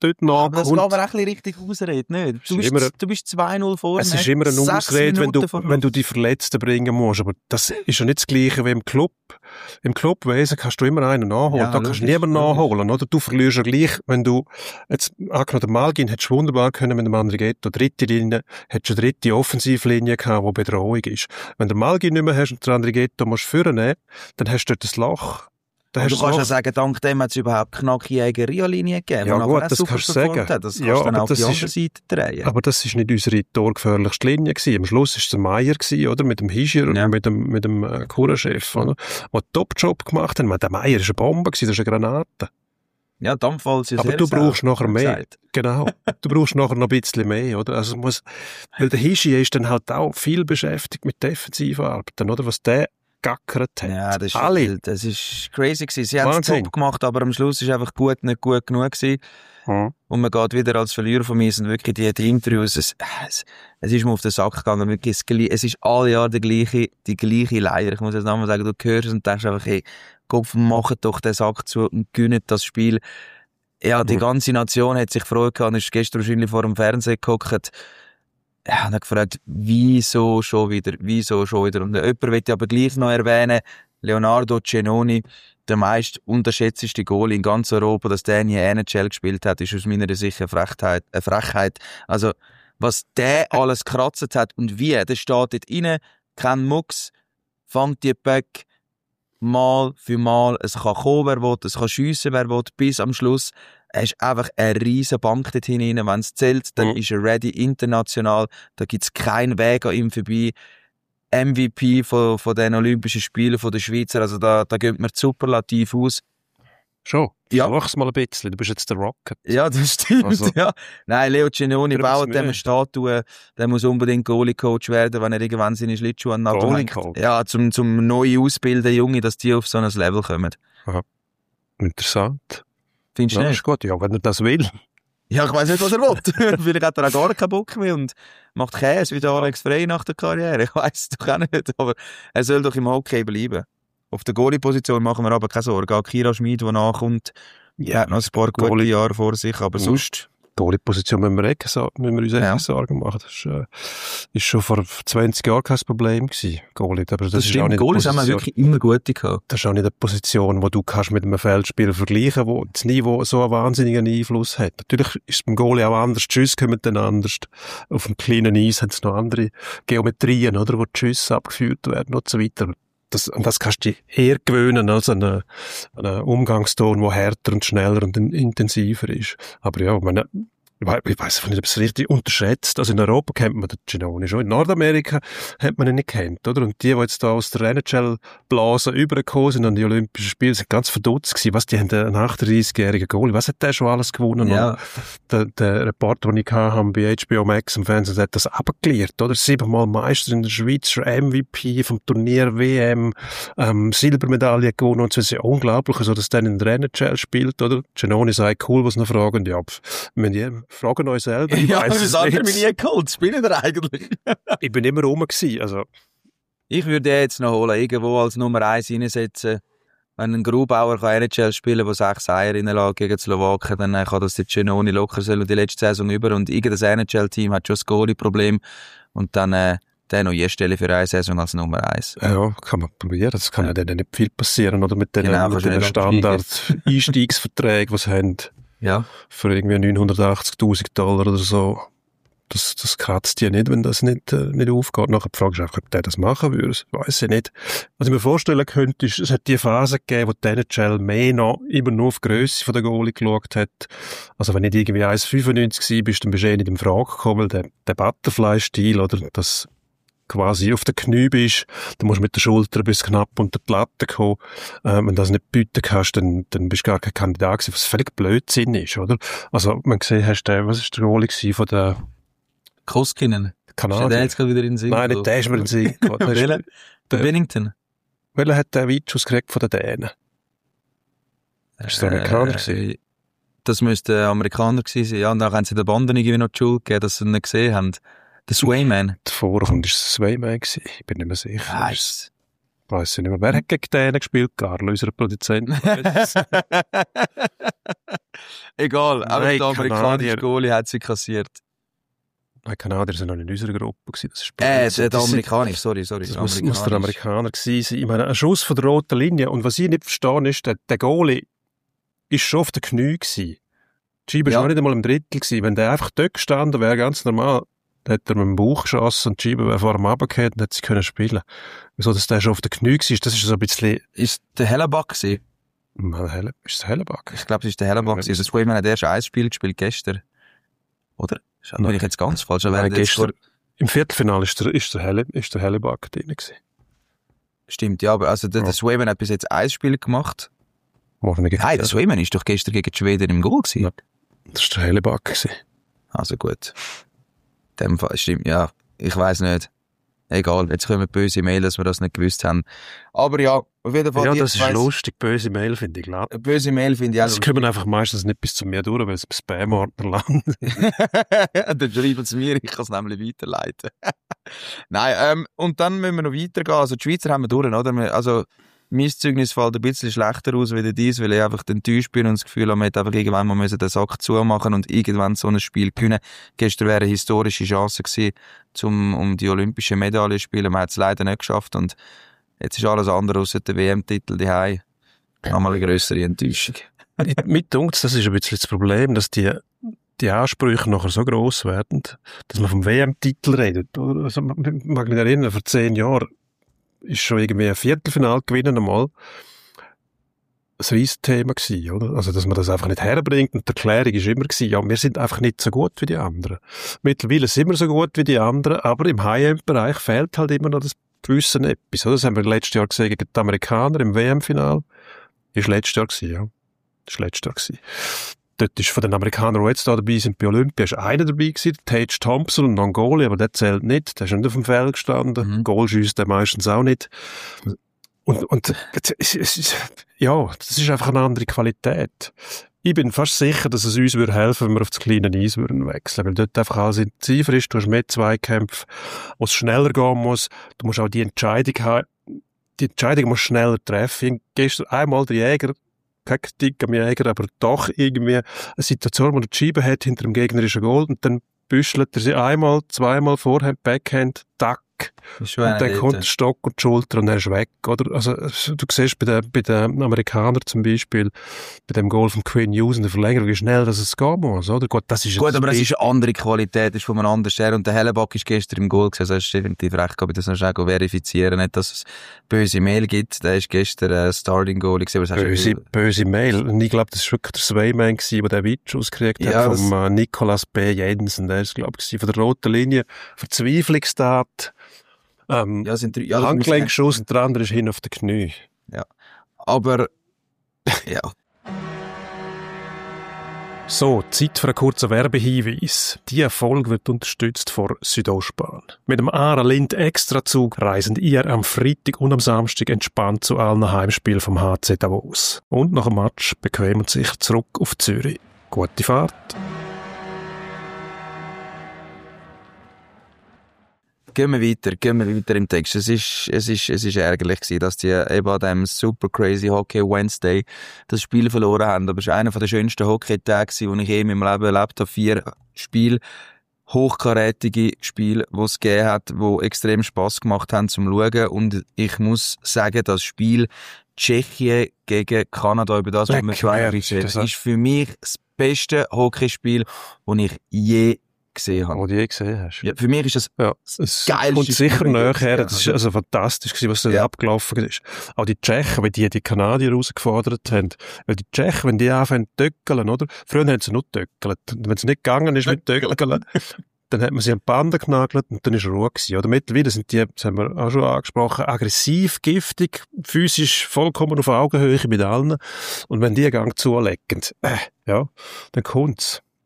dort Aber das nachkommt. kann man auch ein bisschen richtig ausreden, nicht? Du bist 2-0 vorne. Es ist immer eine Ausrede, wenn du die Verletzten bringen musst. Aber das ist ja nicht das Gleiche wie im Club. Im Clubwesen kannst du immer einen nachholen. Ja, da kannst du niemanden nachholen, oder? Du verlierst ja gleich, wenn du, jetzt, angenommen, der Malgin hättest du wunderbar können mit dem Andrighetto, dritte Linie, hättest du eine dritte Offensivlinie gehabt, die Bedrohung ist. Wenn der Malgin nicht mehr hast und der Andrighetto musst führen, dann hast du dort das Loch. Du kannst ja sagen, dank dem hat es überhaupt knackige Rio-Linie gegeben. Ja gut, das kannst du sagen. Das kannst du ja, dann auf die ist, andere Seite drehen. Aber das ist nicht unsere torgefährlichste Linie gewesen. Am Schluss war es der Meier gewesen, oder? Mit dem Hischier und mit dem Kurachef, oder? Die einen Top-Job gemacht haben. Der Meier war eine Bombe gewesen, das ist eine Granate. Ja, Dampfwalz ist aber du brauchst nachher mehr. Genau. Du brauchst nachher noch ein bisschen mehr, oder? Also weil der Hischier ist dann halt auch viel beschäftigt mit Defensivarbeiten, oder? Was der gackert hat. Ja, das ist crazy gewesen. Sie haben es top gemacht, aber am Schluss ist einfach nicht gut genug gewesen. Und man geht wieder als Verlierer von mir, sind wirklich die Interviews, es ist mir auf den Sack gegangen, wirklich, es ist alle Jahre die gleiche Leier. Ich muss jetzt nochmal sagen, du hörst es und denkst einfach, hey, Kopf, mach doch den Sack zu und gönnt das Spiel. Ja, die ganze Nation hat sich gefreut gehabt, ist gestern wahrscheinlich vor dem Fernsehen gehockt. Ja, und hat gefragt, wieso schon wieder? Und jemand will aber gleich noch erwähnen, Leonardo Cenoni, der meist unterschätzteste Goalie in ganz Europa, dass der nie NHL gespielt hat, ist aus meiner Sicht eine Frechheit. Also, was der alles gekratzt hat und wie, der steht dort rein, kein Mucks, fängt die Böcke Mal für Mal, es kann kommen, wer will, es kann schiessen, wer will, bis am Schluss. Er ist einfach eine riesen Bank dort hinein. Wenn es zählt, dann ist er ready, international. Da gibt es keinen Weg an ihm vorbei. MVP von den Olympischen Spielen von der Schweizer, also da geht mir superlativ aus. Schon? Ja. Mach's mal ein bisschen, du bist jetzt der Rocket. Ja, das stimmt, also, ja. Nein, Leo Cenoni baut dem eine Statue, der muss unbedingt Goalie-Coach werden, wenn er irgendwann seine Schlittschuhe an den Nagel hängt. Ja, zum neu ausbilden Junge, dass die auf so ein Level kommen. Aha. Interessant. Findest du nicht? Das ist gut, ja, wenn er das will. Ja, ich weiss nicht, was er will. Vielleicht hat er auch gar keinen Bock mehr und macht Käse wie der Alex Frey nach der Karriere. Ich weiss es doch auch nicht, aber er soll doch im Hockey bleiben. Auf der Goalie-Position machen wir aber keine Sorgen. Auch Kira Schmid, der nachkommt, hat noch ein paar gute Jahre vor sich, aber sonst... Goalie-Position müssen wir uns echt Sorgen machen. Das ist schon vor 20 Jahren kein Problem gewesen, Goalie. Aber das stimmt, ist Goalies haben wir wirklich immer gute gehabt. Das ist auch nicht eine Position, die du kannst mit einem Feldspieler vergleichen, wo das Niveau so einen wahnsinnigen Einfluss hat. Natürlich ist es beim Goalie auch anders. Die Schüsse kommen dann anders. Auf dem kleinen Eis haben es noch andere Geometrien, oder, wo die Schüsse abgeführt werden und so weiter. Das kannst du dich eher gewöhnen als an einen Umgangston, der härter und schneller und intensiver ist. Aber ja, ich weiss nicht, ob es richtig unterschätzt. Also in Europa kennt man den Cenoni schon. In Nordamerika hat man ihn nicht kennt, oder? Und die jetzt da aus der NHL-Blase übergekommen sind an die Olympischen Spiele, sind ganz verdutzt gewesen. Was, die haben einen 38-jährigen Goalie. Was hat der schon alles gewonnen? Ja. Der Reporter, den ich hatte bei HBO Max im Fernsehen, hat das abgeklärt, oder? 7-mal Meister in der Schweiz, MVP vom Turnier WM, Silbermedaille gewonnen. Und es ist ja unglaublich, so dass der in der NHL spielt, oder? Cenoni sagt, cool, was noch fragen. Ja, fragen euch selber. Ja, was hat er mich nie geholt? Spielen wir eigentlich? Ich bin immer rum gewesen, also. Ich würde den jetzt noch holen, irgendwo als Nummer 1 reinsetzen. Wenn ein Grubauer NHL spielen kann, der 6 Eier reinlässt gegen die Slowaken, dann kann das die Cenoni locker sollen die letzte Saison über. Und irgendein NHL-Team hat schon das Goalie-Problem. Und dann der noch je Stelle für eine Saison als Nummer 1. Ja, kann man probieren. Das kann ja dann nicht viel passieren, oder? Mit den Standard-Einstiegsverträgen, die sie haben. Ja. Für irgendwie $980.000 oder so. Das kratzt ja nicht, wenn das nicht aufgeht. Nachher fragst du einfach, ob der das machen würde. Weiss ich nicht. Was ich mir vorstellen könnte, ist, es hat die Phase gegeben, wo die NHL mehr noch immer nur auf die Grösse von der Goalie geschaut hat. Also wenn nicht irgendwie 1,95 war, dann bist du eh nicht in Frage gekommen, der Butterfly-Stil, oder das quasi auf den Knie bist, dann musst du mit der Schulter bis knapp unter die Platte kommen. Wenn du das nicht bieten kannst, dann bist du gar kein Kandidat gewesen, was völlig Blödsinn ist, oder? Also, man gesehen, was ist der Goalie gewesen von der Koskinen? Kanadier? Ist der jetzt gerade wieder in den Sinn? Nein, nicht der ist mir in den Sinn gekommen. Der Bennington? Welcher hat der Weitschuss gekriegt von den Dänen? Ist der Amerikaner gewesen? Das müsste ein Amerikaner gewesen sein. Ja, und dann haben sie den Banden irgendwie noch die Schuld gegeben, dass sie ihn nicht gesehen haben. Der Swayman. Davor kommt es Swayman gewesen. Ich bin nicht mehr sicher. Weiss ich nicht mehr. Wer hat gegen den gespielt? Carlo, unser Produzent. Egal, auch Nein, der amerikanische Goalie hat sie kassiert. Nein, Kanadier sind noch nicht in unserer Gruppe gewesen. Das ist der amerikanische, sorry. Das muss der Amerikaner gewesen sein. Ich meine, ein Schuss von der roten Linie. Und was ich nicht verstehe, ist, der Goalie ist schon auf den Knie gewesen. Die Scheibe war noch nicht einmal im Drittel gewesen. Wenn der einfach dort gestanden wäre, ganz normal, dann hätte er mit dem Bauch geschossen und die Scheibe wäre vor ihm runtergefallen und hätte sie können spielen. Wieso, dass der schon auf den Knie war, das ist so ein bisschen... Ist der Hellebuck gewesen? Ist der Hellebuck? Ich glaube, das ist der Hellebuck gewesen. Das Swayman hat erst ein Spiel gespielt gestern. Oder? Bin ich jetzt ganz falsch? Nein, gestern, im Viertelfinale ist der Hellebuck drin gewesen. Stimmt, ja, aber also der Swayman hat bis jetzt ein Spiel gemacht. Nein, der Swayman ist doch gestern gegen die Schweden im Goal gewesen. Ja, das war der Hellebuck gewesen. Also gut. In dem Fall stimmt, ja. Ich weiss nicht. Egal, jetzt kommen böse Mail, dass wir das nicht gewusst haben. Aber ja, auf jeden Fall. Ja, das ist lustig. Böse Mail finde ich klar. Böse Mail finde ich auch lustig. Das kommen einfach meistens nicht bis zu mir durch, weil es im Spam-Ordner landet. Dann schreiben sie mir, ich kann es nämlich weiterleiten. Nein, und dann müssen wir noch weitergehen. Also die Schweizer haben wir durch, oder? Also mein Zeugnis fällt ein bisschen schlechter aus wie dies, weil ich einfach enttäuscht bin und das Gefühl habe, man hätte einfach irgendwann mal den Sack zumachen und irgendwann so ein Spiel gewinnen. Gestern wäre eine historische Chance gewesen, um die olympischen Medaillen zu spielen. Man hat es leider nicht geschafft und jetzt ist alles andere außer der WM-Titel daheim. Nochmal eine grössere Enttäuschung. Mit denkt, das ist ein bisschen das Problem, dass die Ansprüche nachher so gross werden, dass man vom WM-Titel redet. Also, man mag mich erinnern, vor 10 Jahren ist schon irgendwie ein Viertelfinale gewinnen einmal ein Riesthema gewesen, oder? Also, dass man das einfach nicht herbringt und die Erklärung ist immer gewesen, ja, wir sind einfach nicht so gut wie die anderen. Mittlerweile sind wir so gut wie die anderen, aber im High-End-Bereich fehlt halt immer noch das gewisse etwas, oder? Das haben wir letztes Jahr gesehen gegen die Amerikaner im WM-Final. Ist letztes Jahr gewesen, ja. Das war letztes Jahr gewesen. Dort ist von den Amerikanern, die jetzt da dabei sind, bei Olympia, ist einer dabei gewesen, Tage Thompson und Angoli, aber der zählt nicht. Der ist nicht auf dem Feld gestanden. Goal schießt der meistens auch nicht. Und ja, das ist einfach eine andere Qualität. Ich bin fast sicher, dass es uns würde helfen, wenn wir auf das kleine Eis würden wechseln, weil dort einfach alles intensiver ist. Du hast mehr Zweikämpfe, wo es schneller gehen muss. Du musst auch die Entscheidung haben. Die Entscheidung musst schneller treffen. Gestern einmal der Jäger, keine Kritik am Jäger, aber doch irgendwie eine Situation, wo er die Scheibe hat, hinter dem gegnerischen Goal und dann büschelt er sie einmal, zweimal Vorhand, Backhand, tack. Und dann kommt der Stock und die Schulter und er ist weg, oder? Also, du siehst bei den Amerikanern zum Beispiel, bei dem Goal von Quinn Hughes in der Verlängerung, wie schnell dass es gehen muss, oder? Gut, aber es ist eine andere Qualität, ist von einem anderen her. Und der Hellebuck ist gestern im Goal gewesen, also ist definitiv recht, ob ich das noch schnell verifizieren, nicht, dass es böse Mail gibt. Der ist gestern Starting Goal gewesen. Böse Mail. Und ich glaube, das war wirklich der Swayman gewesen, der den Witsch ausgekriegt hat, vom Nicolas B. Jensen. Der ist, glaube ich, von der roten Linie. Verzweiflungstat. Handgelenkschuss und der andere ist hin auf den Knie. Ja. Aber, ja. So, Zeit für einen kurzen Werbehinweis. Die Folge wird unterstützt von Südostbahn. Mit dem Aare-Lind-Extrazug reisen ihr am Freitag und am Samstag entspannt zu allen Heimspielen vom HC Davos. Und nach dem Match bequemen sich zurück auf Zürich. Gute Fahrt! Gehen wir weiter im Text. Es ist ärgerlich gewesen, dass die eben an dem Super Crazy Hockey Wednesday das Spiel verloren haben. Aber es war einer der schönsten Hockey-Tage, die ich je in meinem Leben erlebt habe. 4 Spiele, hochkarätige Spiele, die es gegeben hat, die extrem Spass gemacht haben zum Schauen. Und ich muss sagen, das Spiel Tschechien gegen Kanada, über das wir reden, das ist für mich das beste Hockeyspiel, das ich je gesehen habe. Wo du je gesehen hast. Ja, für mich ist das geil. Und sicher näher her. Das ist also fantastisch gewesen, was da abgelaufen ist. Auch die Tschechen, wenn die Kanadier herausgefordert haben. Weil die Tschechen, wenn die anfangen zu töckeln, oder? Früher haben sie nur töckelt. Wenn es nicht gegangen ist mit töckeln, dann hat man sie an die Bande genagelt und dann ist Ruhe gewesen. Oder mittlerweile sind die, das haben wir auch schon angesprochen, aggressiv, giftig, physisch vollkommen auf Augenhöhe mit allen. Und wenn die Gang zulegen, ja, dann kommt's.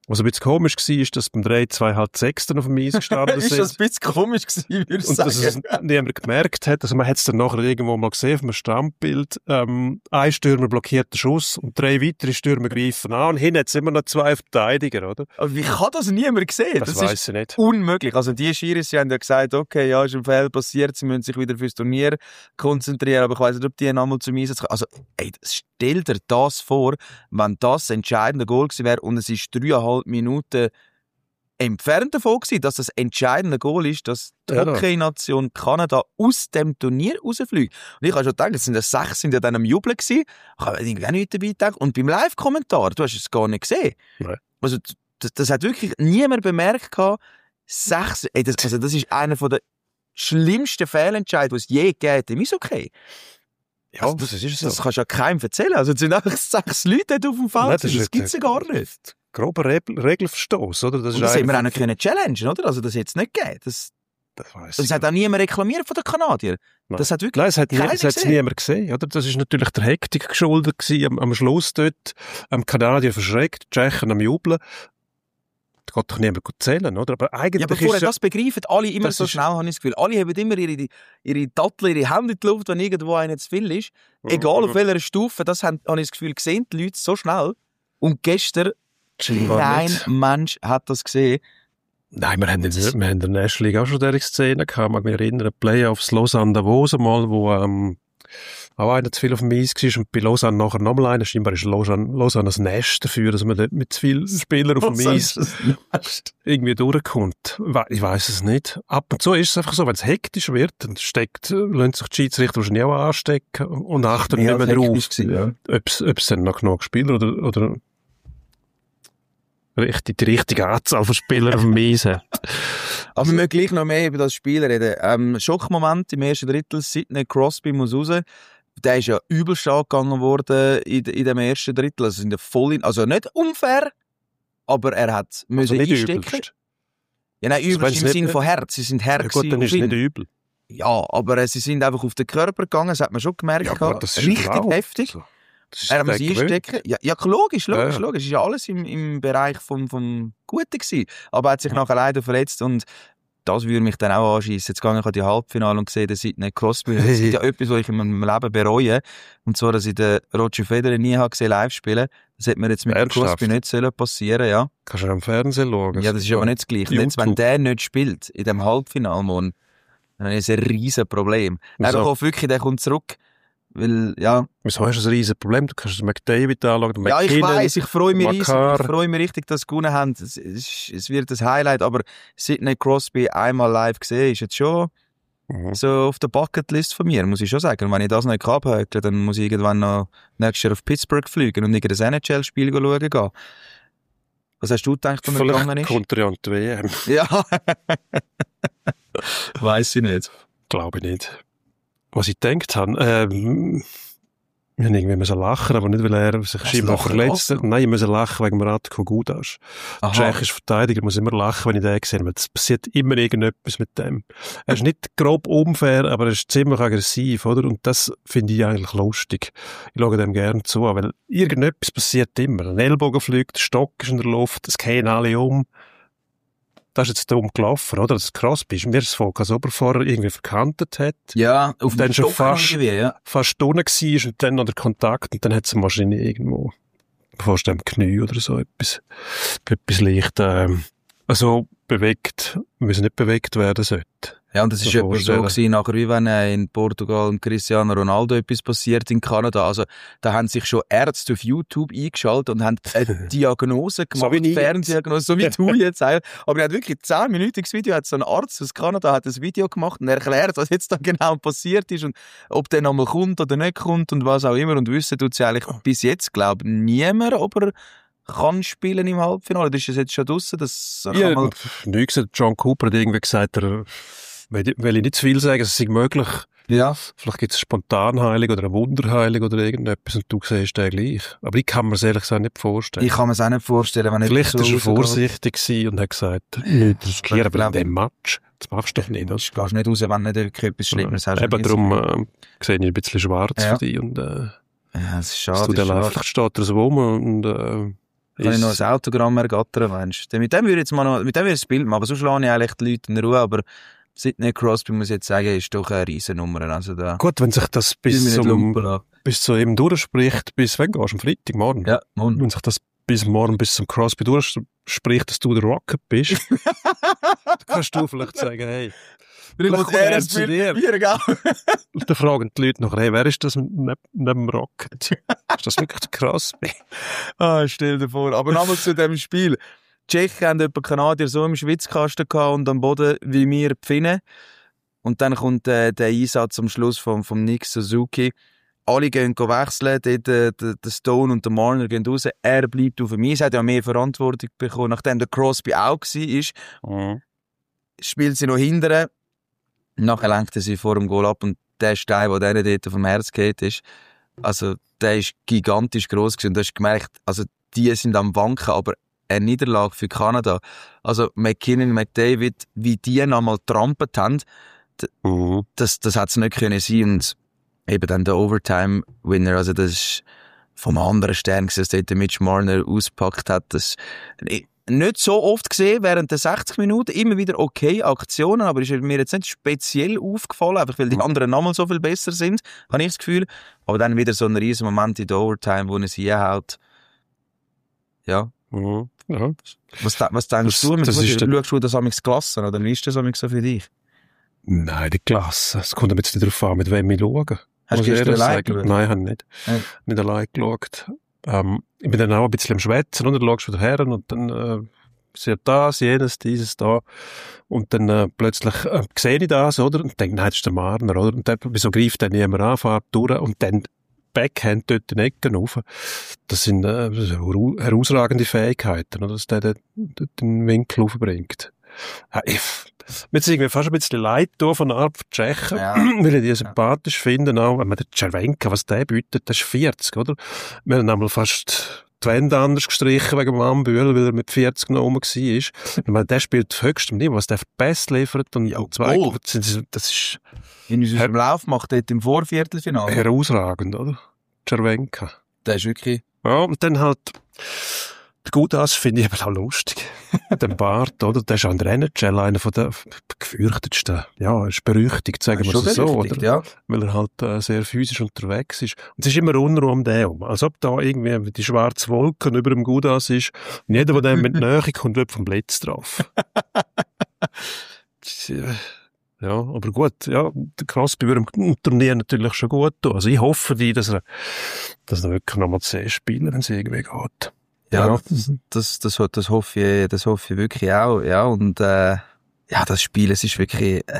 Was ein bisschen komisch war, ist, dass beim 3-2 halt die Sechsten auf dem Eis gestanden sind. Ist das ein bisschen komisch gewesen, würde ich sagen. Und dass es niemand gemerkt hat. Also man hat es dann nachher irgendwo mal gesehen, auf einem Standbild. Ein Stürmer blockiert den Schuss und 3 weitere Stürmer greifen an. Und hinten hat es immer noch 2 Verteidiger, oder? Aber wie kann das niemand sehen? Das weiss ich nicht. Unmöglich. Also die Schiris haben ja gesagt, okay, ja, ist ein Fehler passiert, sie müssen sich wieder fürs Turnier konzentrieren, aber ich weiss nicht, ob die nochmal zum Einsatz kommen. Also, ey, stell dir das vor, wenn das entscheidende Goal gewesen wäre und es ist 3,5 Minuten entfernt davon gewesen, dass das entscheidende Goal ist, dass die Hockey-Nation Kanada aus dem Turnier rausfliegt. Und ich habe schon gedacht, es sind ja 6 sind ja dann am Jubeln gewesen. Ich habe irgendwie auch nicht dabei gedacht. Und beim Live-Kommentar, du hast es gar nicht gesehen. Nein. Also, das hat wirklich niemand bemerkt gehabt. 6, das ist einer der schlimmsten Fehlentscheide, die es je gegeben hat im Eishockey. Ja, also, das ist so. Das kannst du ja keinem erzählen. Also, es sind einfach 6 Leute dort auf dem Feld. Das gibt es ja gar nicht. Grober Regelverstoß, oder? Das hätten wir auch nicht können challengen, oder? Also, das hätte es nicht gegeben. Das hat auch niemand reklamiert von den Kanadiern. Nein. Das hat wirklich es hat niemand gesehen, oder? Das ist natürlich der Hektik geschuldet gewesen, am Schluss dort. Am Kanadier verschreckt, die Tschechen am Jubeln. Da geht doch niemand zählen, oder? Aber eigentlich aber vorher das begreifen alle immer so schnell, habe ich das Gefühl. Alle haben immer ihre Dattel, ihre Hände in die Luft, wenn irgendwo einer zu viel ist. Egal auf welcher Stufe, das habe ich das Gefühl, gesehen die Leute so schnell. Und gestern, kein Mensch hat das gesehen. Nein, wir haben in der National League auch schon diese Szene gehabt. Ich mag mich erinnern, Playoffs Lausanne-Davos einmal, wo auch einer zu viel auf dem Eis war und bei Lausanne nachher nochmal einer. Scheinbar ist Lausanne ein Nest dafür, dass man dort mit zu vielen Spielern auf dem Eis irgendwie durchkommt. Ich weiss es nicht. Ab und zu ist es einfach so, wenn es hektisch wird, dann lassen sich die Schiedsrichter wahrscheinlich auch anstecken und achten nicht mehr drauf, ob es dann noch genug Spieler oder die richtige Anzahl von Spielern auf dem Eis hat. Aber wir müssen gleich noch mehr über das Spiel reden. Schockmoment im ersten Drittel, Sidney Crosby muss raus. Der ist ja übel stark gegangen worden in dem ersten Drittel. Also nicht unfair, aber er hat müssen einstecken. Übelst. Ja, nein, übel im Sinne von Herz. Sie sind Herz. Ja gut, dann ist es nicht übel. Ja, aber sie sind einfach auf den Körper gegangen, das hat man schon gemerkt. Ja, das ist richtig heftig. Also. Er muss einstecken. Ja, logisch. Ist ja alles im Bereich vom Guten gewesen. Aber er hat sich nachher leider verletzt und das würde mich dann auch anschiessen. Jetzt gehe ich an die Halbfinale und sehe den Sidney Crosby. Das ist ja etwas, was ich in meinem Leben bereue. Und zwar, dass ich den Roger Federer nie habe gesehen live spielen. Das hätte mir jetzt mit Crosby nicht passieren, ja. Kannst du am Fernsehen schauen? Ja, das ist aber nicht das Gleiche. Jetzt, wenn der nicht spielt, in dem Halbfinale, dann ist es ein riesen Problem. Er kommt zurück. Weil, ja. Wieso hast du ein riesen Problem? Du kannst McDavid anschauen. Ja, ich weiss, ich freue mich riesig. Ich freue mich richtig, dass sie gewonnen haben. Es wird ein Highlight, aber Sidney Crosby einmal live gesehen, ist jetzt schon so auf der Bucketlist von mir, muss ich schon sagen. Und wenn ich das nicht abhökle, dann muss ich irgendwann noch nächstes Jahr auf Pittsburgh fliegen und irgendein NHL-Spiel schauen gehen. Was hast du gedacht, wenn er gegangen ist? Kommt er ja an die WM. Ja. Weiss ich nicht. Glaube ich nicht. Was ich gedacht habe, wir haben irgendwie müssen lachen, aber nicht, weil er sich scheinbar verletzt hat. Nein, ich musste lachen wegen Ratko Gudas. Der tschechische Verteidiger muss immer lachen, wenn ich den sehe. Es passiert immer irgendetwas mit dem. Er ist nicht grob unfair, aber er ist ziemlich aggressiv, oder? Und das finde ich eigentlich lustig. Ich schaue dem gerne zu, weil irgendetwas passiert immer. Ein Ellbogen fliegt, der Stock ist in der Luft, es gehen alle um. Das ist jetzt dumm gelaufen, oder? Das Crosby ist mir das Volk, als ob er vorher irgendwie verkantet hat. Ja, auf den schon fast unten war und dann noch der Kontakt und dann hat es wahrscheinlich irgendwo fast am Knie oder so etwas leicht, bewegt, wie es nicht bewegt werden sollte. Ja, und das ist etwa so gewesen, nachher wie wenn in Portugal und Cristiano Ronaldo etwas passiert in Kanada. Also, da haben sich schon Ärzte auf YouTube eingeschaltet und haben eine Diagnose gemacht, so Ferndiagnose, so wie du jetzt auch. Aber er hat wirklich 10-minütiges Video, hat so ein Arzt aus Kanada hat ein Video gemacht und erklärt, was jetzt da genau passiert ist und ob der nochmal kommt oder nicht kommt und was auch immer. Und wissen tut es eigentlich bis jetzt, glaube ich, niemand, ob er kann spielen im Halbfinale. Das ist jetzt schon draussen. Nicht gesagt, John Cooper hat irgendwie gesagt, will ich nicht zu viel sagen, es sei möglich. Ja. Vielleicht gibt es eine Spontanheilung oder eine Wunderheilung oder irgendetwas und du siehst den gleich. Aber ich kann mir es ehrlich gesagt nicht vorstellen. Ich kann mir es auch nicht vorstellen, wenn vielleicht war er vorsichtig gewesen und hat gesagt, nicht riskieren bei dem Match. Das machst du doch nicht. Du gehst nicht raus, wenn nicht wirklich etwas Schlimmes hast. Eben darum sehe ich ein bisschen schwarz für dich. Und, ja, das ist schade. Vielleicht steht er so rum und Kann ich noch ein Autogramm ergattern, meinst du? Mit dem würde ich ein Bild machen, aber sonst lasse ich eigentlich die Leute in Ruhe, aber Sidney Crosby, muss ich jetzt sagen, ist doch eine Riesennummer. Also da gut, wenn sich das bis zu ihm durchspricht, bis wann gehst du? Am Freitagmorgen? Ja, morgen. Wenn sich das bis zum Crosby durchspricht, dass du der Rocket bist, dann kannst du vielleicht sagen, hey, vielleicht kommt er zu dir. Dann fragen die Leute noch, hey, wer ist das neben dem Rocket? Ist das wirklich der Crosby? Stell dir vor. Aber nochmal zu dem Spiel. Die Tschechen haben etwa Kanadier so im Schwitzkasten gehabt und am Boden wie wir Pfinnen. Und dann kommt der Einsatz am Schluss vom Nick Suzuki. Alle gehen wechseln, der Stone und der Marner gehen raus. Er bleibt auf mir. Er hat ja mehr Verantwortung bekommen, nachdem der Crosby auch war. Spielt sie noch hinterher. Nachher lenkt er sie vor dem Goal ab und der Stein, der denen dort vom Herz geht, ist, also, der ist gigantisch gross gewesen. Und du hast gemerkt, also, die sind am Wanken, aber eine Niederlage für Kanada. Also, McKinnon, McDavid, wie die nochmal trampelt haben, das hat es nicht können sein. Und eben dann der Overtime-Winner, also, das ist vom anderen Stern gewesen, dass dort Mitch Marner ausgepackt hat. Das nicht so oft gesehen während der 60 Minuten. Immer wieder okay Aktionen, aber ist mir jetzt nicht speziell aufgefallen, einfach weil die anderen nochmal so viel besser sind, habe ich das Gefühl. Aber dann wieder so ein riesen Moment in der Overtime, wo er sie haut. Ja. Ja. Was denkst du? Schaust du das amigs Klassen, oder wie ist das amigs so für dich? Nein, die Klasse. Es kommt jetzt nicht darauf an, mit wem ich schaue. Hast du gestern allein geschaut? Nein, ich habe nicht. Nicht allein geschaut. Ich bin dann auch ein bisschen am Schwätzen, und dann schaust du wieder her und dann sie hat das, jenes, dieses, da. Und dann plötzlich sehe ich das, oder? Und denke, nein, das ist der Marner, oder? Und dann, wieso greift dann jemand an, fährt durch und dann Backhand dort in den Ecken rauf. Das sind herausragende Fähigkeiten, oder? Dass der dort den Winkel raufbringt. Mir ist irgendwie fast ein bisschen leid von der Art von Tschechen, weil ich die sympathisch finde, auch wenn man den Czerwenka, was der bietet, das ist 40, oder? Wir haben einmal fast die Wände anders gestrichen wegen dem Ambühl, weil er mit 40 noch rum war. Ich meine, der spielt auf höchstem Niveau, was der für Pass liefert und zwei, das ist... In unserem Lauf macht dort im Vorviertelfinale. Herausragend, oder? Czerwenka. Der ist wirklich... Ja, und dann halt... Der Gudas finde ich aber auch lustig. Den Bart, oder? Der ist an der NHL einer von der gefürchtetsten. Ja, er ist berüchtigt, sagen wir es so, oder? Ja. Weil er halt sehr physisch unterwegs ist. Und es ist immer Unruhe um den herum. Als ob da irgendwie die schwarze Wolke über dem Gudas ist. Und jeder, der dem mit Nähe kommt, wird vom Blitz drauf. Ja, aber gut, ja, der Crosby würde im Turnier natürlich schon gut tun. Also ich hoffe, dass er wirklich nochmal 10 spielen, wenn es irgendwie geht. Ja, das hoffe ich wirklich auch, ja, und, das Spiel, es ist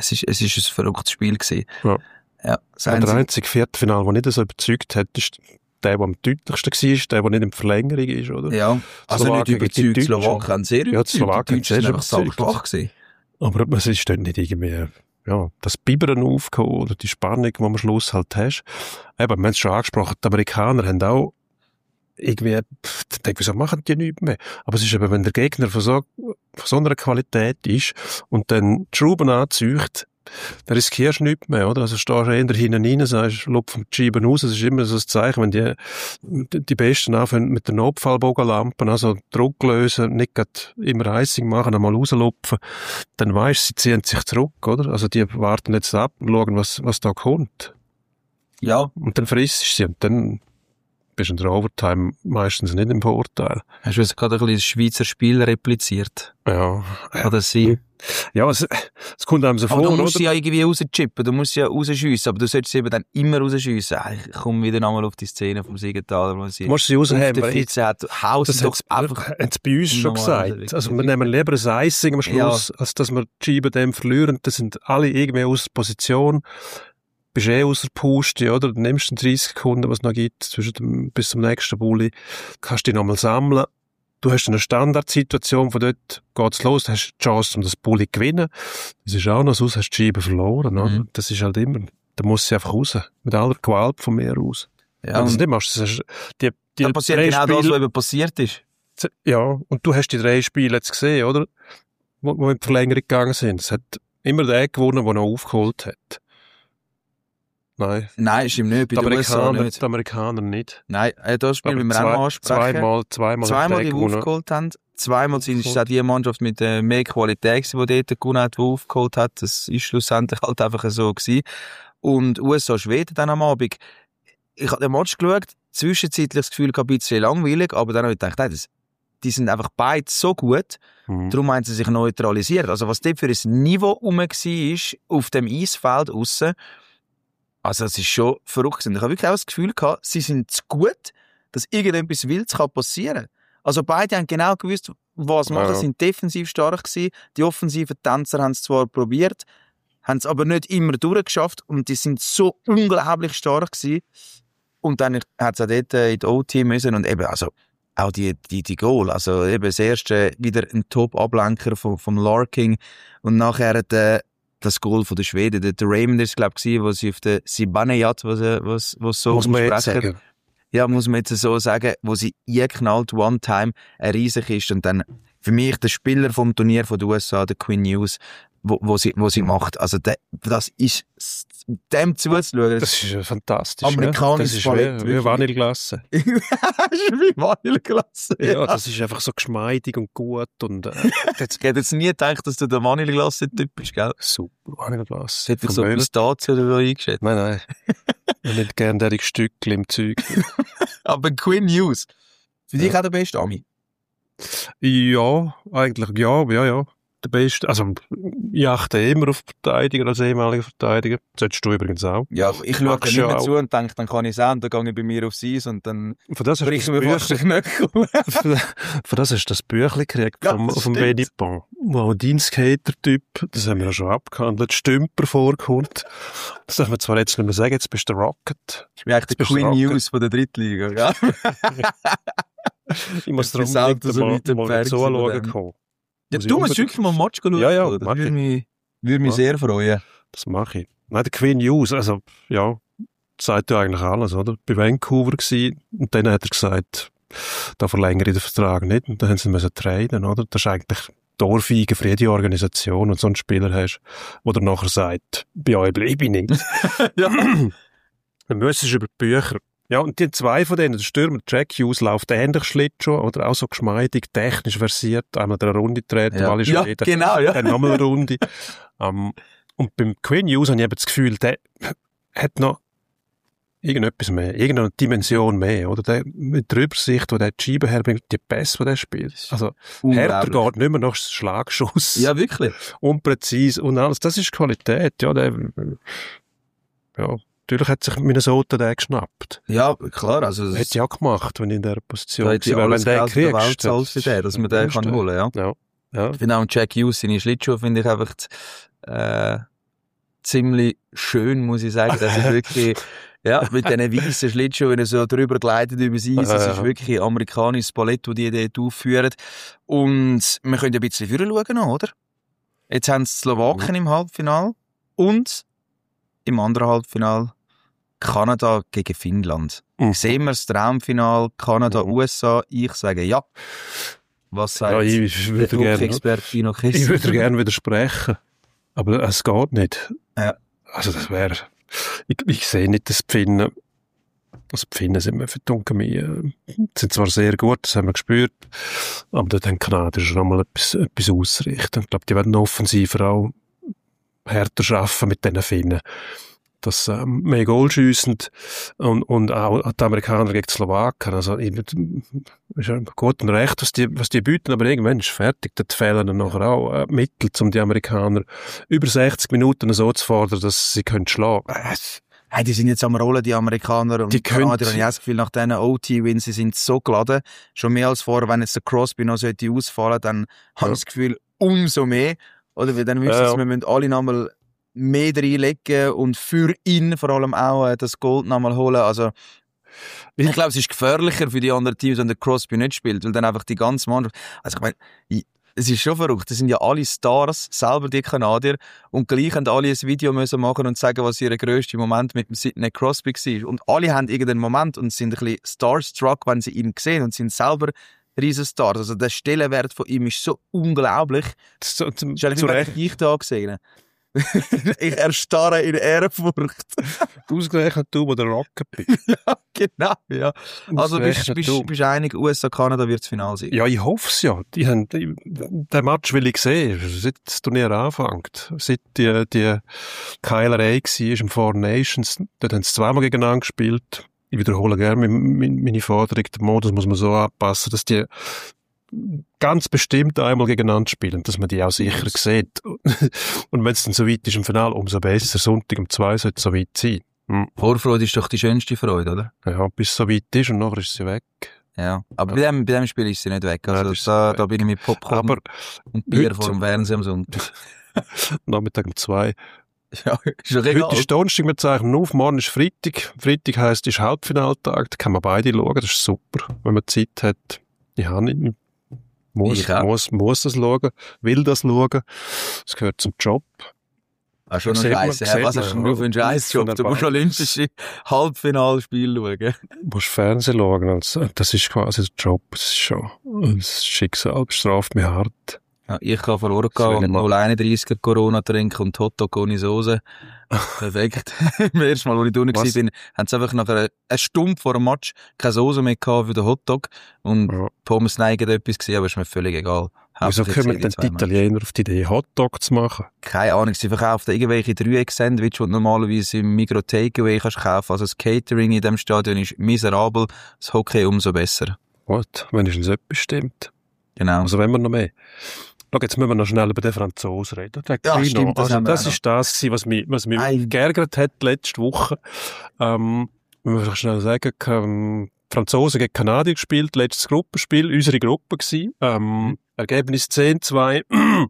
ein verrücktes Spiel gewesen. Ja, der einzige Viertelfinale, der nicht so überzeugt hat, ist der am deutlichsten war, der nicht in Verlängerung ist, oder? Ja, also nicht überzeugt, die Slowaken haben sehr überzeugt, die Slowaken haben sehr überzeugt. Aber es ist dann nicht irgendwie, ja, das Bibern aufgekommen, oder die Spannung, die man am Schluss halt hast. Eben, wir haben es schon angesprochen, die Amerikaner haben auch irgendwie, ich denke, wieso machen die nichts mehr? Aber es ist eben, wenn der Gegner von so einer Qualität ist und dann die Schrauben anzieht, dann riskierst du nichts mehr, oder? Also stehst du eher hinten rein, sagst, lupf vom Scheiben raus, das ist immer so ein Zeichen, wenn die Besten anfangen mit der Notfallbogenlampe, also Druck lösen, nicht gerade immer Icing machen, einmal rauslupfen, dann weisst du, sie ziehen sich zurück, oder? Also die warten jetzt ab und schauen, was da kommt. Ja. Und dann frisst sie und dann bist du in der Overtime meistens nicht im Vorteil. Hast du jetzt gerade ein bisschen das Schweizer Spiel repliziert? Ja. Oder sie? Ja, es kommt einem so vor, aber du musst sie ja irgendwie rauschippen, du musst sie ja rausschiessen, aber du solltest sie eben dann immer rausschiessen. Ich komme wieder einmal auf die Szene vom Siegenthaler, wo sie... Du musst sie rausheben. Das doch einfach... Das hat es bei uns schon gesagt. Also wir nehmen lieber ein Icing am Schluss, als dass wir die Scheiben dem verlieren. Das sind alle irgendwie aus Position. Bist aus der Puste, oder? Du nimmst 30 Sekunden, was es noch gibt, bis zum nächsten Bulli. Kannst dich nochmal sammeln. Du hast eine Standardsituation, von dort geht's los, du hast die Chance, um das Bulli zu gewinnen. Das ist auch noch so, hast die Scheibe verloren, oder? Das ist halt immer, da muss sie einfach raus. Mit aller Gewalt von mir aus. Ja. Wenn du das nicht machst, das hast, dann passiert genau das, was eben passiert ist. Ja, und du hast die 3 Spiele jetzt gesehen, oder? Wo in die Verlängerung gegangen sind. Es hat immer der gewonnen, der noch aufgeholt hat. Nein. Nein, stimmt nicht. Bei den USA nicht. Die Amerikaner nicht. Nein, das Spiel müssen wir auch noch ansprechen. Zweimal die aufgeholt haben. Zweimal ist es auch die Mannschaft mit mehr Qualität, die dort gewonnen hat, die aufgeholt hat. Das ist schlussendlich halt einfach so gewesen. Und USA-Schweden dann am Abend. Ich habe den Match geschaut, zwischenzeitlich das Gefühl, ein bisschen langweilig, aber dann habe ich gedacht, die sind einfach beide so gut, darum haben sie sich neutralisiert. Also was dort für ein Niveau rum war, auf dem Eisfeld aussen, also es ist schon verrückt. Ich habe wirklich auch das Gefühl gehabt, sie sind zu gut, dass irgendetwas Wildes passieren kann. Also beide haben genau gewusst, was machen, sind defensiv stark gewesen. Die offensiven Tänzer haben es zwar probiert, haben es aber nicht immer durchgeschafft und die sind so unglaublich stark gewesen. Und dann hat es auch dort in die OT müssen und eben, also auch die Goal, also eben das erste wieder ein Top-Ablenker vom Larking und nachher das Goal von der Schweden, der Raymond ist glaube ich, wo sie auf der Zibanejad, was so muss man jetzt sagen. Ja, muss man jetzt so sagen, wo sie geknallt, one time, riesig ist und dann für mich der Spieler vom Turnier von den USA, der Quinn Hughes, wo sie macht, also das ist dem zuzuschauen. Das ist fantastisch. Amerikanisches Ballett. Wie Vanilleglasse. Das ist wie Vanilleglasse. Ja, das ist einfach so geschmeidig und gut. Und, ich hätte jetzt nie gedacht, dass du der Vanilleglasse-Typ bist, gell? Super, Vanilleglasse. Hätte ich so Pistazien oder so eingeschätzt. Nein. Ich nicht gerne derige Stückchen im Zeug. Aber Quinn Hughes, für dich auch der beste Ami? Ja, eigentlich, ja. Der Beste, also ich achte immer auf Verteidiger als ehemaliger Verteidiger. Das solltest du übrigens auch. Ja, ich schaue nicht mehr zu und denke, dann kann ich es auch und dann gehe ich bei mir aufs Eis und dann bricht mir fast den Knöchel. Für das hast du das Büchlein gekriegt vom Benipon, wo dein Skater-Typ, das haben wir ja schon abgehandelt, Stümper vorkommt. Das darf man zwar jetzt nicht mehr sagen, jetzt bist du der Rocket. Ich bin eigentlich der Quinn Hughes von der Drittliga, ja. Ich muss darum mal zuschauen kommen. Ja, du musst wirklich mal ein Match schauen. Ja, das würde mich sehr freuen. Das mache ich. Nein, der Quinn Hughes, also, ja, sagt ja eigentlich alles, oder? Bei Vancouver gewesen, und dann hat er gesagt, da verlängere ich den Vertrag nicht, und dann haben sie müssen traden, oder? Das ist eigentlich die Ohrfeige für jede Organisation, und so einen Spieler hast, wo der nachher sagt, bei euch bleibe ich nicht. Ja. Dann müsstest du über die Bücher. Ja, und die zwei von denen, der Stürmer Jack Hughes läuft ähnlich Schlittschuh, oder auch so geschmeidig, technisch versiert, einmal eine Runde treten, ja. Genau, ja. Dann nochmal eine Runde. Und beim Quinn Hughes habe ich eben das Gefühl, der hat noch irgendetwas mehr, irgendeine Dimension mehr, oder? Der, mit der Übersicht, die der die Scheibe herbringt, die Pässe, die der spielt. Also, härter geht nicht mehr nach Schlagschuss. Ja, wirklich. Unpräzise und alles. Das ist Qualität, ja, natürlich hat sich Minnesota den geschnappt. Ja, klar. Also das hätte ich auch gemacht, wenn ich in dieser Position wäre. Wenn der kriegst, für den, dass man den kann holen, ja. Ich finde auch Jack Hughes, seine Schlittschuhe finde ich einfach ziemlich schön, muss ich sagen. Das ist wirklich, ja, mit diesen weißen Schlittschuhen, wenn er so drüber gleitet über das Eis, das ist wirklich ein amerikanisches Ballett, das die dort aufführen. Und wir können ein bisschen vorher schauen noch, oder? Jetzt haben die Slowaken im Halbfinale und im anderen Halbfinale Kanada gegen Finnland. Sehen wir das Traumfinale Kanada-USA? Ich sage ja. Was sagt der Hockey-Experte Pino Kiss? Ich würde gerne widersprechen. Aber es geht nicht. Ja. Also das wäre... Ich sehe nicht, dass die Finnen... Also die Finnen sind mir verdunkel. Sind zwar sehr gut, das haben wir gespürt. Aber dort haben die Kanadier schon einmal etwas ausrichten. Ich glaube, die werden offensiver auch härter arbeiten mit diesen Finnen. Das mehr Goal schiessend und auch die Amerikaner gegen die Slowaken. Also ist gut und recht, was die bieten, aber irgendwann ist fertig. Dort fehlen dann nachher auch Mittel, um die Amerikaner über 60 Minuten so zu fordern, dass sie können schlagen. Hey, die sind jetzt am Rollen, die Amerikaner und die Kanadier. Und ich habe das Gefühl, nach diesen OT-Wins, sie sind so geladen. Schon mehr als vorher, wenn jetzt der Crosby noch sollte ausfallen, dann habe ich das Gefühl, umso mehr. Oder weil dann müssen wir müssen alle nochmal mehr reinlegen und für ihn vor allem auch das Gold nochmal holen. Also, ich glaube, es ist gefährlicher für die anderen Teams, wenn der Crosby nicht spielt, weil dann einfach die ganze Mannschaft... Also ich meine, es ist schon verrückt. Das sind ja alle Stars, selber die Kanadier, und gleich haben alle ein Video müssen machen und sagen, was ihr grösster Moment mit dem Sidney Crosby war. Und alle haben irgendeinen Moment und sind ein bisschen starstruck, wenn sie ihn sehen und sind selber Riesenstars. Also der Stellenwert von ihm ist so unglaublich. Das ist eigentlich, wie ich da gesehen. Ich erstarre in Ehrfurcht. Ausgerechnet du, wo der Rocket bist. Ja, genau, ja. Also bist einig, USA, Kanada wird das Finale sein? Ja, ich hoffe es ja. Den Match will ich sehen, seit das Turnier anfängt. Seit die Keilerei war im Four Nations, dort haben sie zweimal gegeneinander gespielt. Ich wiederhole gerne meine Forderung. Den Modus muss man so anpassen, dass die ganz bestimmt einmal gegeneinander spielen, dass man die auch sicher sieht. Und wenn es dann so weit ist im Finale, umso besser. Sonntag um 2 sollte es so weit sein. Vorfreude ist doch die schönste Freude, oder? Ja, bis es so weit ist und nachher ist sie weg. Ja, aber bei dem Spiel ist sie nicht weg. Also da bin ich mit Popcorn und Bier vor dem Fernsehen am Sonntag. Nachmittag um 2. Ja, ist doch egal. Heute ist Donnerstag, wir zeichnen auf, morgen ist Freitag. Freitag heisst, ist Halbfinaltag, da kann man beide schauen, das ist super, wenn man Zeit hat. Muss das schauen, will das schauen. Das gehört zum Job. Ah, schon noch Scheiße. Was hast du für einen Scheissjob? Du musst olympische Halbfinalspiele schauen. Du musst Fernsehen schauen. Das ist quasi der Job. Das ist schon, das Schicksal bestraft mich hart. Ja, ich kann verloren gehen und 0,31 Corona trinken und Hotdog ohne Soße. Perfekt. Beim ersten Mal, als ich da war, haben sie einfach nach einer Stunde vor dem Match keine Soße mehr gehabt für den Hotdog. Und Pommes neigen etwas gesehen, aber ist mir völlig egal. Wieso kommen denn die Italiener auf die Idee, Hotdog zu machen? Keine Ahnung, sie verkaufen irgendwelche Dreieck-Sandwich, die du normalerweise im Migros Takeaway kannst kaufen. Also das Catering in diesem Stadion ist miserabel, das Hockey umso besser. Gut, wenn es etwas stimmt. Genau. Also wenn wir noch mehr. Schau, jetzt müssen wir noch schnell über den Franzosen reden. Der ja, stimmt, das ist das, was mich geärgert hat letzte Woche. Müssen wir schnell sagen, Franzosen gegen Kanadier gespielt, letztes Gruppenspiel, unsere Gruppe gewesen. Ergebnis 10-2.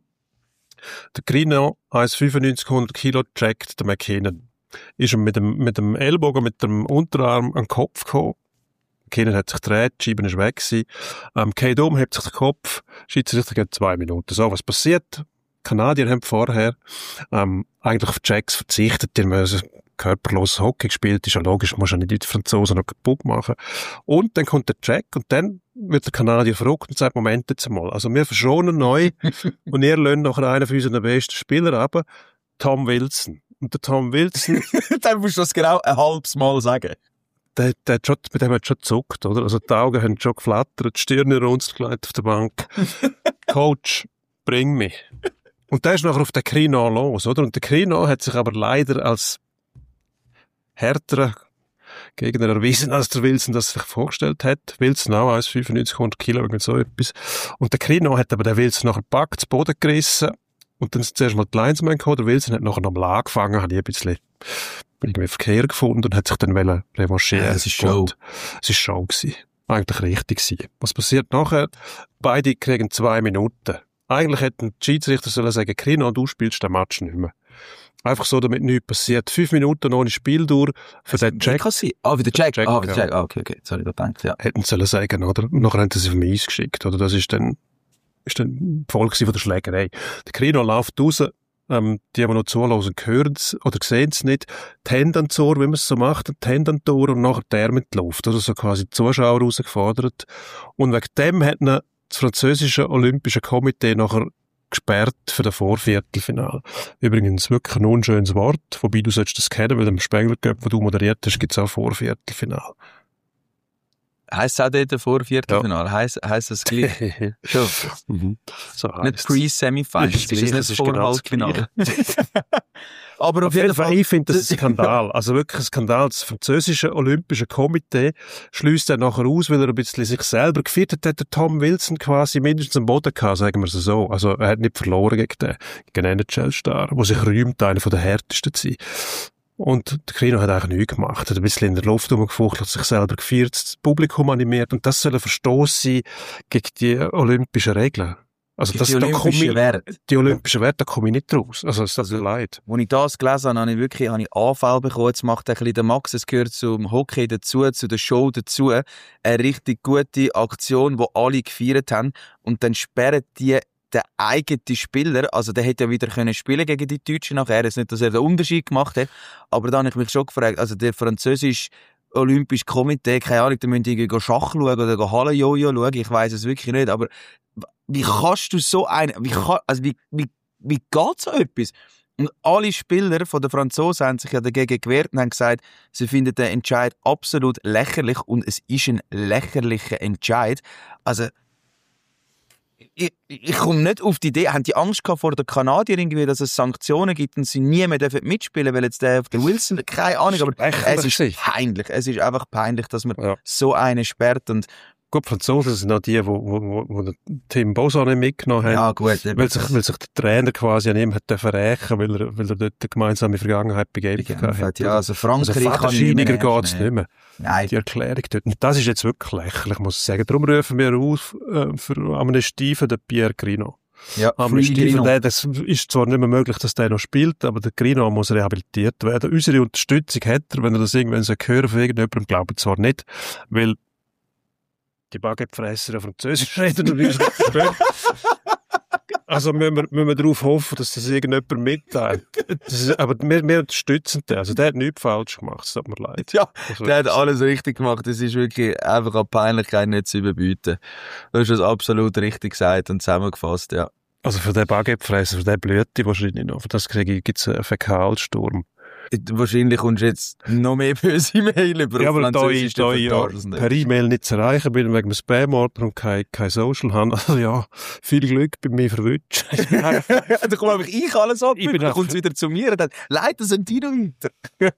Der Grino, 1,95, 100 Kilo, checkt, der McKinnon. Ist ihm mit dem Ellbogen, mit dem Unterarm an den Kopf gekommen. McKinnon hat sich gedreht, die Scheibe ist weg gewesen. K-Dom hebt sich den Kopf, Schiedsrichter geht 2 Minuten. So, was passiert? Kanadier haben vorher, eigentlich auf Checks verzichtet, die haben körperloses Hockey gespielt, ist ja logisch, muss ja nicht die Franzosen noch kaputt machen. Und dann kommt der Check und dann wird der Kanadier verrückt und sagt, Moment jetzt mal, also wir verschonen neu und ihr löhnt nachher einen von unseren besten Spielern ab, Tom Wilson. Und der Tom Wilson... Dann musst du das genau ein halbes Mal sagen. Bei dem hat schon gezuckt, oder? Also die Augen haben schon geflattert, die Stirne runtergelegt auf der Bank. Coach, bring mich. Und der ist nachher auf den Crino los, oder? Und der Crino hat sich aber leider als härterer Gegner erwiesen, als der Wilson das sich vorgestellt hat. Wilson auch 1,95, 100 Kilo, irgend so etwas. Und der Crino hat aber den Wilson nachher gepackt, zu Boden gerissen. Und dann ist zuerst mal die Linesman gekommen. Der Wilson hat nachher noch mal angefangen, hat ein bisschen irgendwie Verkehr gefunden und hat sich dann revanchieren. Ja, es ist Show. Es ist Show gewesen. Eigentlich richtig gewesen. Was passiert nachher? Beide kriegen 2 Minuten. Eigentlich hätten die Schiedsrichter sollen sagen, Crino, du spielst den Match nicht mehr. Einfach so, damit nichts passiert. 5 Minuten ohne Spieldauer für den Check. Für den Check. Check. Okay. Das habe ich gedacht, ja. Hätten sie sollen sagen, oder? Und nachher haben sie sie auf mich geschickt, oder? Das ist dann die Folge von der Schlägerei. Der Crino läuft raus, die noch zuhören, hören es oder sehen es nicht. Die Hände an die Ohr, wie man es so macht, die Hände an die Ohr und nachher die Arme in die Luft. Also so quasi die Zuschauer rausgefordert. Und wegen dem hat das französische Olympische Komitee nachher gesperrt für das Vorviertelfinale. Übrigens wirklich ein unschönes Wort, wobei du solltest das kennen, weil im Spengler Cup, wo du moderiert hast, gibt es auch Vorviertelfinale. Heisst es auch dort Vorviertelfinale? Ja. Heisst das gleich? Schon. So nicht Pre-Semifinal, ist das nicht Vor-Halbfinale? Aber auf jeden Fall, ich finde das ein Skandal. Also wirklich ein Skandal. Das französische Olympische Komitee schließt dann nachher aus, weil er ein bisschen sich selber gefeiert hat, der Tom Wilson quasi mindestens am Boden gehabt, sagen wir es so. Also er hat nicht verloren gegen einen NHL-Star, der sich rühmt, einer der härtesten zu sein. Und der Crino hat eigentlich nichts gemacht. Er hat ein bisschen in der Luft rumgefuchtelt, sich selber gefeiert, das Publikum animiert. Und das soll ein Verstoß sein gegen die olympischen Regeln. Also die olympischen Werte. Die olympischen Werte, da komme ich nicht raus. Also es tut mir leid. Als ich das gelesen habe, habe ich Anfall bekommen. Jetzt macht ein bisschen der Max, es gehört zum Hockey dazu, zu der Show dazu. Eine richtig gute Aktion, die alle gefeiert haben. Und dann sperren die der eigene Spieler, also der hätte ja wieder können spielen gegen die Deutschen nachher, es nicht, dass er den Unterschied gemacht hat, aber da habe ich mich schon gefragt, also der französische Olympische Komitee, keine Ahnung, da müssen die Schach schauen oder Hallenjojo schauen, ich weiss es wirklich nicht, aber wie kannst du so wie geht so etwas? Und alle Spieler von den Franzosen haben sich ja dagegen gewehrt und haben gesagt, sie finden den Entscheid absolut lächerlich und es ist ein lächerlicher Entscheid. Also, ich komme nicht auf die Idee, haben die Angst gehabt vor den Kanadiern irgendwie, dass es Sanktionen gibt und sie nie mehr mitspielen dürfen, weil jetzt der Wilson, keine Ahnung, aber es ist peinlich. Es ist einfach peinlich, dass man so einen sperrt und gut, die Franzosen sind auch die, wo Tim Boson nicht mitgenommen haben. Ja, gut. Weil sich der Trainer quasi an ihm hat rächen, weil er dort eine gemeinsame Vergangenheit begeben hat. Ja, also Frankreich kann nicht mehr. Geht's nicht mehr. Nein. Die Erklärung dort. Und das ist jetzt wirklich lächerlich, muss ich sagen. Darum rufen wir auf für Amnestie für den Pierre Grino. Ja, Amnestie für den, das ist zwar nicht mehr möglich, dass der noch spielt, aber der Grino muss rehabilitiert werden. Unsere Unterstützung hat er, wenn er das irgendwann hören von irgendjemandem, glaube ich zwar nicht, weil die Baguettefresser auf Französisch reden und uns verstehen. Also müssen wir darauf hoffen, dass das irgendjemand mitteilt. Aber wir unterstützen den. Also der hat nichts falsch gemacht, es tut mir leid. Ja, der hat alles richtig gemacht. Es ist wirklich einfach an Peinlichkeit nicht zu überbieten. Du hast das absolut richtig gesagt und zusammengefasst, ja. Also für den Baguettefresser, für den Blüte wahrscheinlich noch. Für das gibt es einen Fäkalsturm. Wahrscheinlich kommst du jetzt noch mehr böse Mail über ja, aber da ich per E-Mail nicht zu erreichen bin, wegen dem Spam-Ordner und kein Social habe, also ja, viel Glück bei mir verwünscht. Da komme einfach ich alles ab, dann kommt es wieder zu mir und dann leiten sie die noch weiter.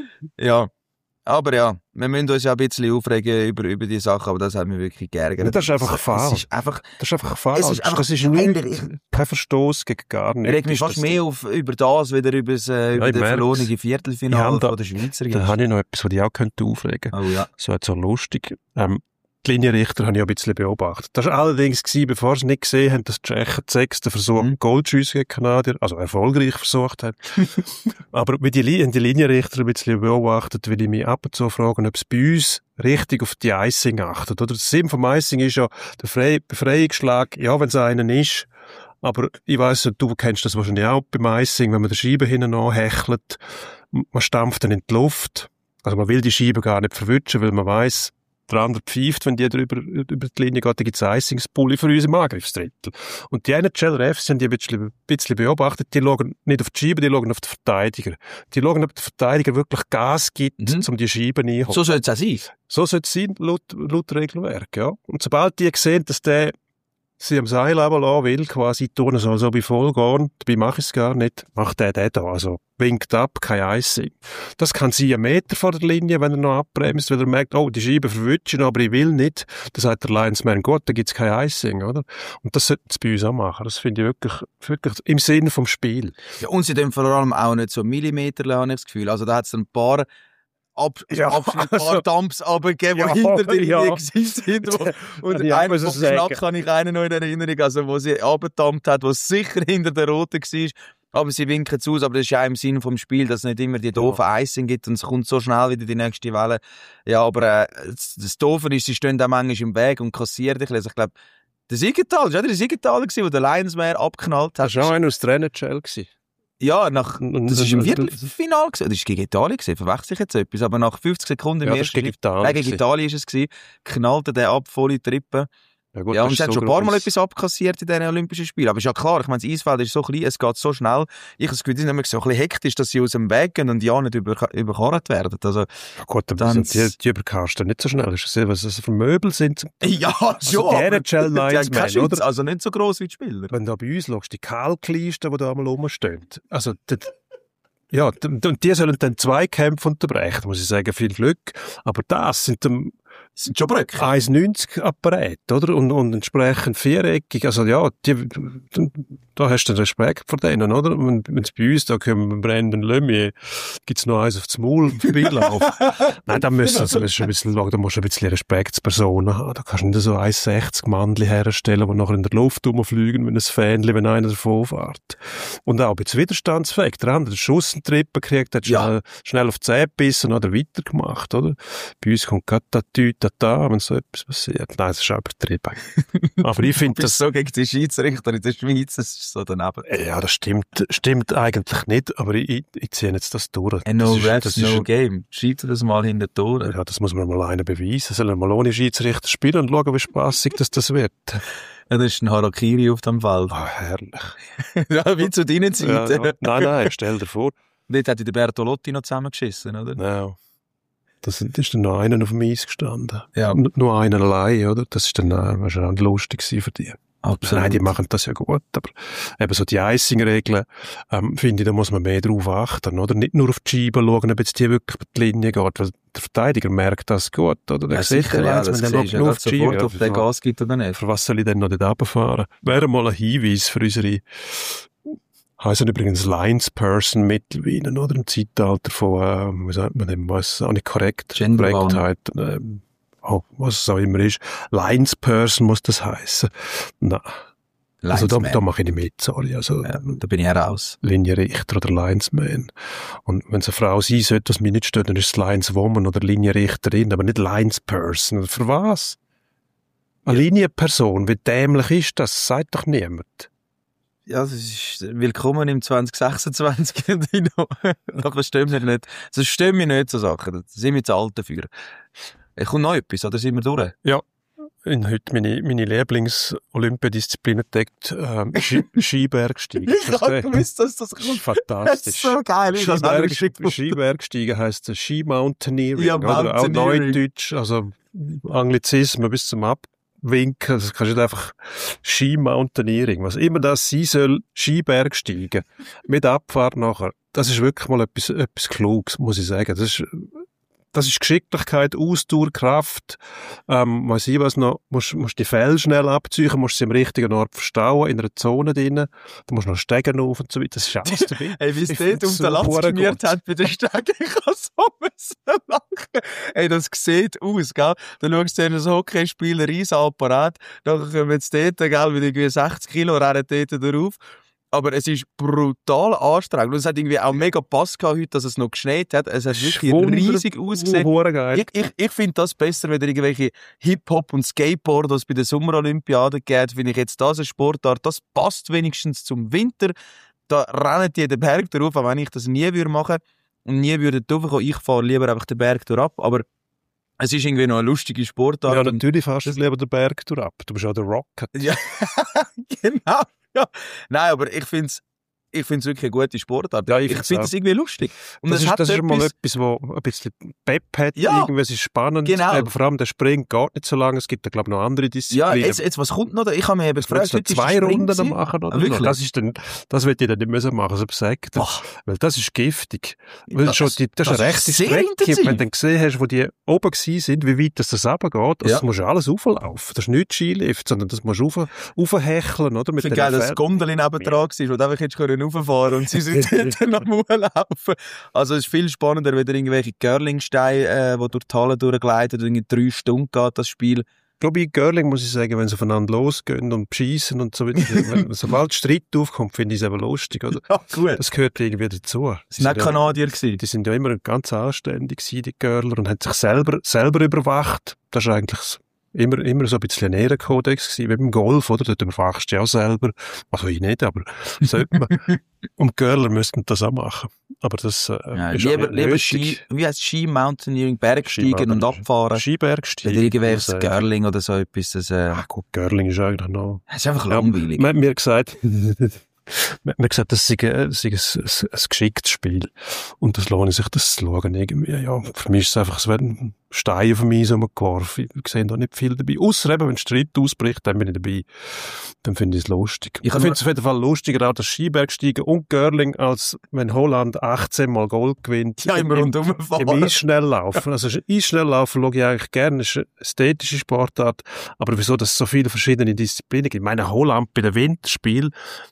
Ja. Aber ja, wir müssen uns ja ein bisschen aufregen über die Sachen, aber das hat mich wirklich geärgert. Das ist einfach falsch. Das ist einfach falsch. Das ist kein Verstoß gegen gar nichts. Ich reg mich fast mehr über das, wieder über das verlorene Viertelfinale von der Schweizer. Da habe ich noch etwas, was ich auch aufregen könnte. Oh ja. So hat so lustig. Die Linienrichter habe ich ein bisschen beobachtet. Das war allerdings bevor sie nicht gesehen haben, dass die Tschechen den 6. Versuch Goal zu schiessen gegen Kanadier, also erfolgreich versucht haben. Aber die Linienrichter ein bisschen beobachtet, weil ich mich ab und zu frage, ob es bei uns richtig auf die Icing achtet. Oder der Sinn vom Icing ist ja der Befreiungsschlag, ja, wenn es einen ist. Aber ich weiss, du kennst das wahrscheinlich auch beim Icing, wenn man die Scheibe hinten anhechelt, man stampft dann in die Luft. Also man will die Scheibe gar nicht verwutschen, weil man weiss, der andere pfeift, wenn die über die Linie geht, dann gibt es Icingspulli für uns im Angriffsdrittel. Und die NHL-Refs haben die ein bisschen beobachtet, die schauen nicht auf die Scheibe, die schauen auf die Verteidiger. Die schauen, ob der Verteidiger wirklich Gas gibt, um die Scheibe einzuholen. So soll es auch sein? So soll es sein, laut Regelwerk, ja. Und sobald die sehen, dass der sie am Seil lassen will, quasi tun soll, so wie vollgehen, dabei mache ich es gar nicht, macht der da, also winkt ab, kein Icing. Das kann sein, 1 Meter vor der Linie, wenn er noch abbremst, weil er merkt, oh, die Scheibe verwutschen, aber ich will nicht. Dann sagt der Linesman, gut, da gibt's kein Icing, oder? Und das sollten sie bei uns auch machen. Das finde ich wirklich im Sinne vom Spiel. Ja, und sie tun vor allem auch nicht so Millimeter, habe ich das Gefühl. Also da hat es ein paar ein paar Dumps runtergegeben, die hinter der Linie sind. Und einen vom Schnack habe ich einen noch in Erinnerung, also wo sie runtergedumpt hat, wo es sicher hinter der Roten war. Aber sie winken zu, aber das ist ja im Sinn vom Spiel, dass es nicht immer die doofen Icing gibt und es kommt so schnell wieder die nächste Welle. Ja, aber das Doofe ist, sie stehen da manchmal im Weg und kassieren dich. Also ich glaube, der Siegenthaler, das war der Siegenthaler, der den Lionsmare abgeknallt hat. Das war auch einer aus der NHL. Ja, das war im Viertelfinale, das war gegen Italien, verwechsel ich jetzt etwas, aber nach 50 Sekunden im ersten Schritt, gegen Italien war es, knallte der ab, volle Trippe. Ja, gut, und es hat schon ein paar Mal etwas abkassiert in diesen Olympischen Spielen. Aber ist ja klar, ich meine, das Eisfeld ist so klein, es geht so schnell. Ich habe das Gefühl, die sind immer so ein bisschen hektisch, dass sie aus dem Weg gehen und ja nicht überkarrt werden. Also, ja gut, dann die überkarst du nicht so schnell. Ist das, was das für Möbel sind? Ja, schon. Also die NHL-Linesmen, oder? Also nicht so gross wie die Spieler. Wenn du da bei uns schaust, die Kalklisten, die da einmal rumstehen. Also, ja, und die sollen dann 2 Kämpfe unterbrechen, muss ich sagen, viel Glück. Aber das sind sind schon Brücken. 1,90 Apparat, oder? Und entsprechend viereckig. Also ja, da hast du den Respekt vor denen, oder? Wenn es bei uns, da kommen wir Brandon Lemieux, gibt's noch eins auf das Maul vorbeilaufen. Nein, da musst du ein bisschen schauen, da musst du ein bisschen Respektspersonen haben. Da kannst du nicht so 1,60 Mandli herstellen, die nachher in der Luft rumfliegen, wenn ein Fähnchen, wenn einer davon fährt. Und auch ein bisschen widerstandsfähig. Der andere, der Schuss in die Rippe gekriegt, hat schnell auf die Zähne gebissen und hat weitergemacht, oder? Bei uns kommt gerade wenn so etwas passiert. Nein, das ist auch übertrieben. Aber ich finde das so gegen die Schiedsrichter in der Schweiz, das ist so daneben. Ja, das stimmt eigentlich nicht, aber ich ziehe jetzt das durch. No refs, no game. Schiebt das mal hinter die Tore. Ja, das muss man mal einer beweisen. Sollen wir mal ohne Schiedsrichter spielen und schauen, wie spassig das wird. Ja, das ist ein Harakiri auf dem Feld. Ah, herrlich. Ja, wie zu deinen Zeiten. Ja. Nein, stell dir vor. Dort hat der Bertolotti noch zusammengeschissen, oder? No. Das ist dann noch einer auf dem Eis gestanden. Ja. Nur einer allein, oder? Das ist dann wahrscheinlich lustig für die. Absolut. Nein, die machen das ja gut, aber eben so die Icing-Regeln, finde ich, da muss man mehr drauf achten, oder? Nicht nur auf die Scheibe schauen, ob jetzt die wirklich über die Linie geht, weil der Verteidiger merkt das gut, oder? Der sieht sicher, ja, das wenn der siehst du nur ja auf die Scheibe, sofort, ob der Gas gibt oder nicht. für was soll ich denn noch dort runterfahren? Wäre mal ein Hinweis für unsere, heissen übrigens Linesperson mittlerweile, oder? Im Zeitalter von, wie sagt man dem, was auch nicht korrekt, Korrektheit, was es auch immer ist. Linesperson muss das heissen. Nein. Also da mache ich nicht mit, sorry. Also, ja, da bin ich raus. Linienrichter oder Linesman. Und wenn es eine Frau sein sollte, was mir nicht stört, dann ist es Lineswoman oder Linienrichterin, aber nicht Linesperson. Für was? Eine Linienperson, wie dämlich ist das? Sagt doch niemand. Ja, das ist willkommen im 2026, Dino. Das verstehen wir nicht. Das verstehen wir nicht, so Sachen. Da sind wir zu alt dafür. Kommt noch etwas, oder sind wir durch? Ja. Heute meine Lieblings-Olympiadisziplin entdeckt, Skibergsteigen. Ich habe gewusst, dass das kommt. Fantastisch. Das ist so geil. Skibergsteigen heisst Ski-Mountaineering. Ja, oder auch Neudeutsch, also Anglizismen bis zum Abwinken. Das kannst du nicht einfach Ski-Mountaineering. Was immer das sein soll, Skibergsteigen. Mit Abfahrt nachher. Das ist wirklich mal etwas Kluges, muss ich sagen. Das ist Geschicklichkeit, Ausdauer, Kraft. Weiss ich was noch, musst die Fälle schnell abziehen, musst sie im richtigen Ort verstauen, in einer Zone drinnen. Du musst noch Stegen auf und so weiter. Das ist alles dabei. Ey, wie es dort auf der Latz geschmiert hat bei den Stegen, ich kann so lachen. Ey, das sieht aus, gell? Dann schaust du dir ein Hockeyspiel, ein riesen Apparat, dann kommen jetzt dort, gell, mit irgendwie 60 Kilo rennen dort drauf. Aber es ist brutal anstrengend. Und es hat irgendwie auch mega Pass gehabt heute, dass es noch geschneit hat. Es hat wirklich riesig ausgesehen. Ich finde das besser, wenn irgendwelche Hip-Hop und Skateboarder, das bei den Sommerolympiaden geht, finde ich jetzt das eine Sportart, das passt wenigstens zum Winter. Da rennen die den Berg drauf, auch wenn ich das nie würde machen und nie würde raufkommen. Ich fahre lieber einfach den Berg ab. Aber es ist irgendwie noch eine lustige Sportart. Ja, natürlich fährst du lieber den Berg ab. Du bist auch der Rocket. Ja, genau. Ja, nein, aber ich finde es wirklich eine gute Sportart. Ja, ich finde es irgendwie lustig. Und das ist mal etwas, wo ein bisschen Pep hat. Ja, irgendwie, es ist spannend. Genau. Aber vor allem der Sprint geht nicht so lange. Es gibt da, glaube ich, noch andere Disziplinen. Ja, jetzt was kommt noch? Ich habe mir eben gefragt, heute 2 Runden machen oder wirklich? Das will ich dann nicht müssen machen, so gesagt. Weil das ist giftig. Weil das ist eine rechte Strecke. Wenn du dann gesehen hast, wo die oben gewesen sind, wie weit das runtergeht, also das musst du alles rauflaufen. Das ist nicht Skilift, sondern das musst du raufhecheln, oder? Ich finde geil, dass das Gondel nebendran war, wo du einfach jetzt rauffahren und sie sind dann am laufen. Also es ist viel spannender, wenn irgendwelche Curlingsteine, die durch die Halle durchgleiten, irgendwie 3 Stunden geht, das Spiel. Ich glaube, in Curling muss ich sagen, wenn sie aufeinander losgehen und beschießen und so weiter, sobald Streit aufkommt, finde ich es eben lustig, oder? Ja, gut. Das gehört irgendwie dazu. Das sind nicht Kanadier gewesen. Die sind ja immer ganz anständig gewesen, die Curler, und haben sich selber überwacht. Das ist eigentlich immer so ein bisschen ein Ehrenkodex gewesen, wie beim Golf, oder? Dort überwachst du ja auch selber. Also ich nicht, aber sollte man. Und Curler müssten das auch machen. Aber das ist lieber Ski, wie heisst Ski, Mountaineering, Bergsteigen und Abfahren. Skibergsteigen. Oder irgendwelches Curling oder so etwas. Gut, Curling ist eigentlich noch... Es ist einfach langweilig. Man hat mir gesagt... Man hat gesagt, das sei ein geschicktes Spiel. Und das lohnt sich, das zu schauen. Irgendwie. Ja, für mich ist es einfach, es werden Steine auf mich rumgeworfen. Ich sehe da nicht viel dabei. Ausser eben, wenn Streit ausbricht, dann bin ich dabei. Dann finde ich es lustig. Ich finde es auf jeden Fall lustiger, auch das Skibergsteigen und Curling, als wenn Holland 18 Mal Gold gewinnt. Ja, immer rundum fahren. Im Eisschnelllaufen. Also, Eisschnelllaufen schaue ich eigentlich gerne. Das ist eine ästhetische Sportart. Aber wieso, dass es so viele verschiedene Disziplinen gibt? Ich meine, Holland bei den Winterspielen,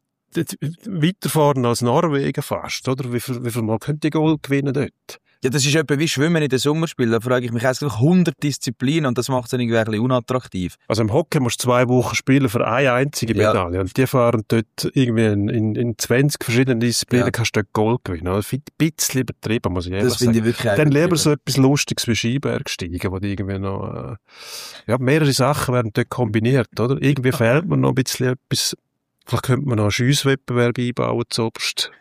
weiterfahren als Norwegen fast, oder? Wie viel Mal könnt ihr Gold gewinnen dort? Ja, das ist etwa wie Schwimmen in den Sommerspielen. Da frage ich mich eigentlich 100 Disziplinen und das macht es dann irgendwie ein bisschen unattraktiv. Also im Hockey musst du 2 Wochen spielen für eine einzige Medaille. Ja. Und die fahren dort irgendwie in 20 verschiedenen Disziplinen, kannst du dort Gold gewinnen. Also ein bisschen übertrieben, muss ich ehrlich sagen. Das finde ich wirklich dann lieber so etwas Lustiges wie Skibergsteigen, wo die irgendwie noch, mehrere Sachen werden dort kombiniert, oder? Irgendwie fehlt mir noch ein bisschen etwas. Vielleicht könnte man noch einen Schiesswettbewerb einbauen, zuoberst.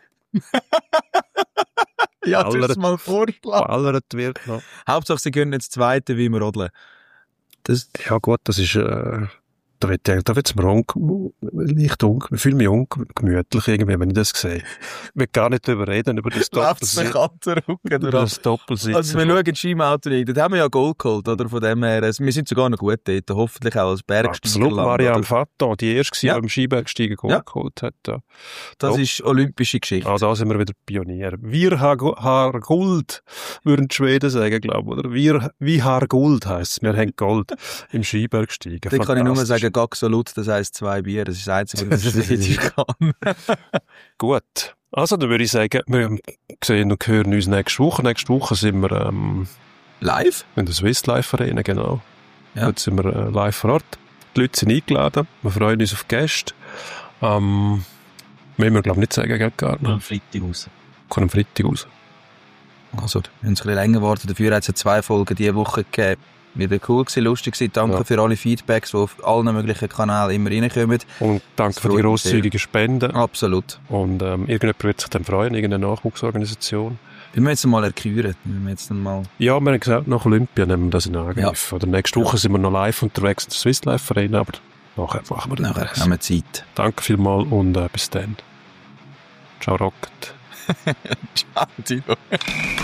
Ja, du hast es mal vorgeschlagen. Ballert wird noch. Hauptsache, sie können jetzt Zweite wie wir rodeln. Ja gut, das ist da wird's mir ich fühle mich ungemütlich irgendwie, wenn ich das sehe. Ich will gar nicht darüber reden, über das Doppelsitz. Also wir schauen Skiauto rein, dort haben wir ja Gold geholt, oder? Von dem her, wir sind sogar noch gut dort, hoffentlich auch als Bergsteiger. Absolut, Marianne Fatton, die erste, die im Skibergsteigen Gold geholt hat. Ja. Das ist olympische Geschichte. Ah, da sind wir wieder Pionier. Wir haben Gold, würden die Schweden sagen, glaube ich, oder? Wir haben Gold heisst es. Wir haben Gold im Skibergsteigen. Da kann ich nur sagen, Gaxolut, das heisst 2 Bier. Das ist das Einzige, was ich kann. Gut. Also, dann würde ich sagen, wir sehen und hören uns nächste Woche. Nächste Woche sind wir live? In der Swiss Life Arena, genau. Ja. Dort sind wir live vor Ort. Die Leute sind eingeladen. Wir freuen uns auf Gäste. Müssen wir, glaube ich, nicht sagen, gell, Gartner? Am Freitag raus. Kommt am Freitag raus. Also, wir haben es ein bisschen länger geworden. Dafür hat es 2 Folgen diese Woche gegeben. Wieder cool gewesen, lustig gewesen. Danke für alle Feedbacks, die auf allen möglichen Kanälen immer reinkommen. Und danke für die grosszügigen Spenden. Absolut. Und irgendjemand wird sich dann freuen, irgendeine Nachwuchsorganisation. Wir müssen jetzt mal erküren. Ja, wir haben gesagt, nach Olympia nehmen wir das in Angriff. Ja. Oder nächste Woche sind wir noch live unterwegs in der Swiss Life Arena, aber nachher machen wir das. Nachher haben wir Zeit. Danke vielmals und bis dann. Ciao, Rocket. Ciao, Tilo.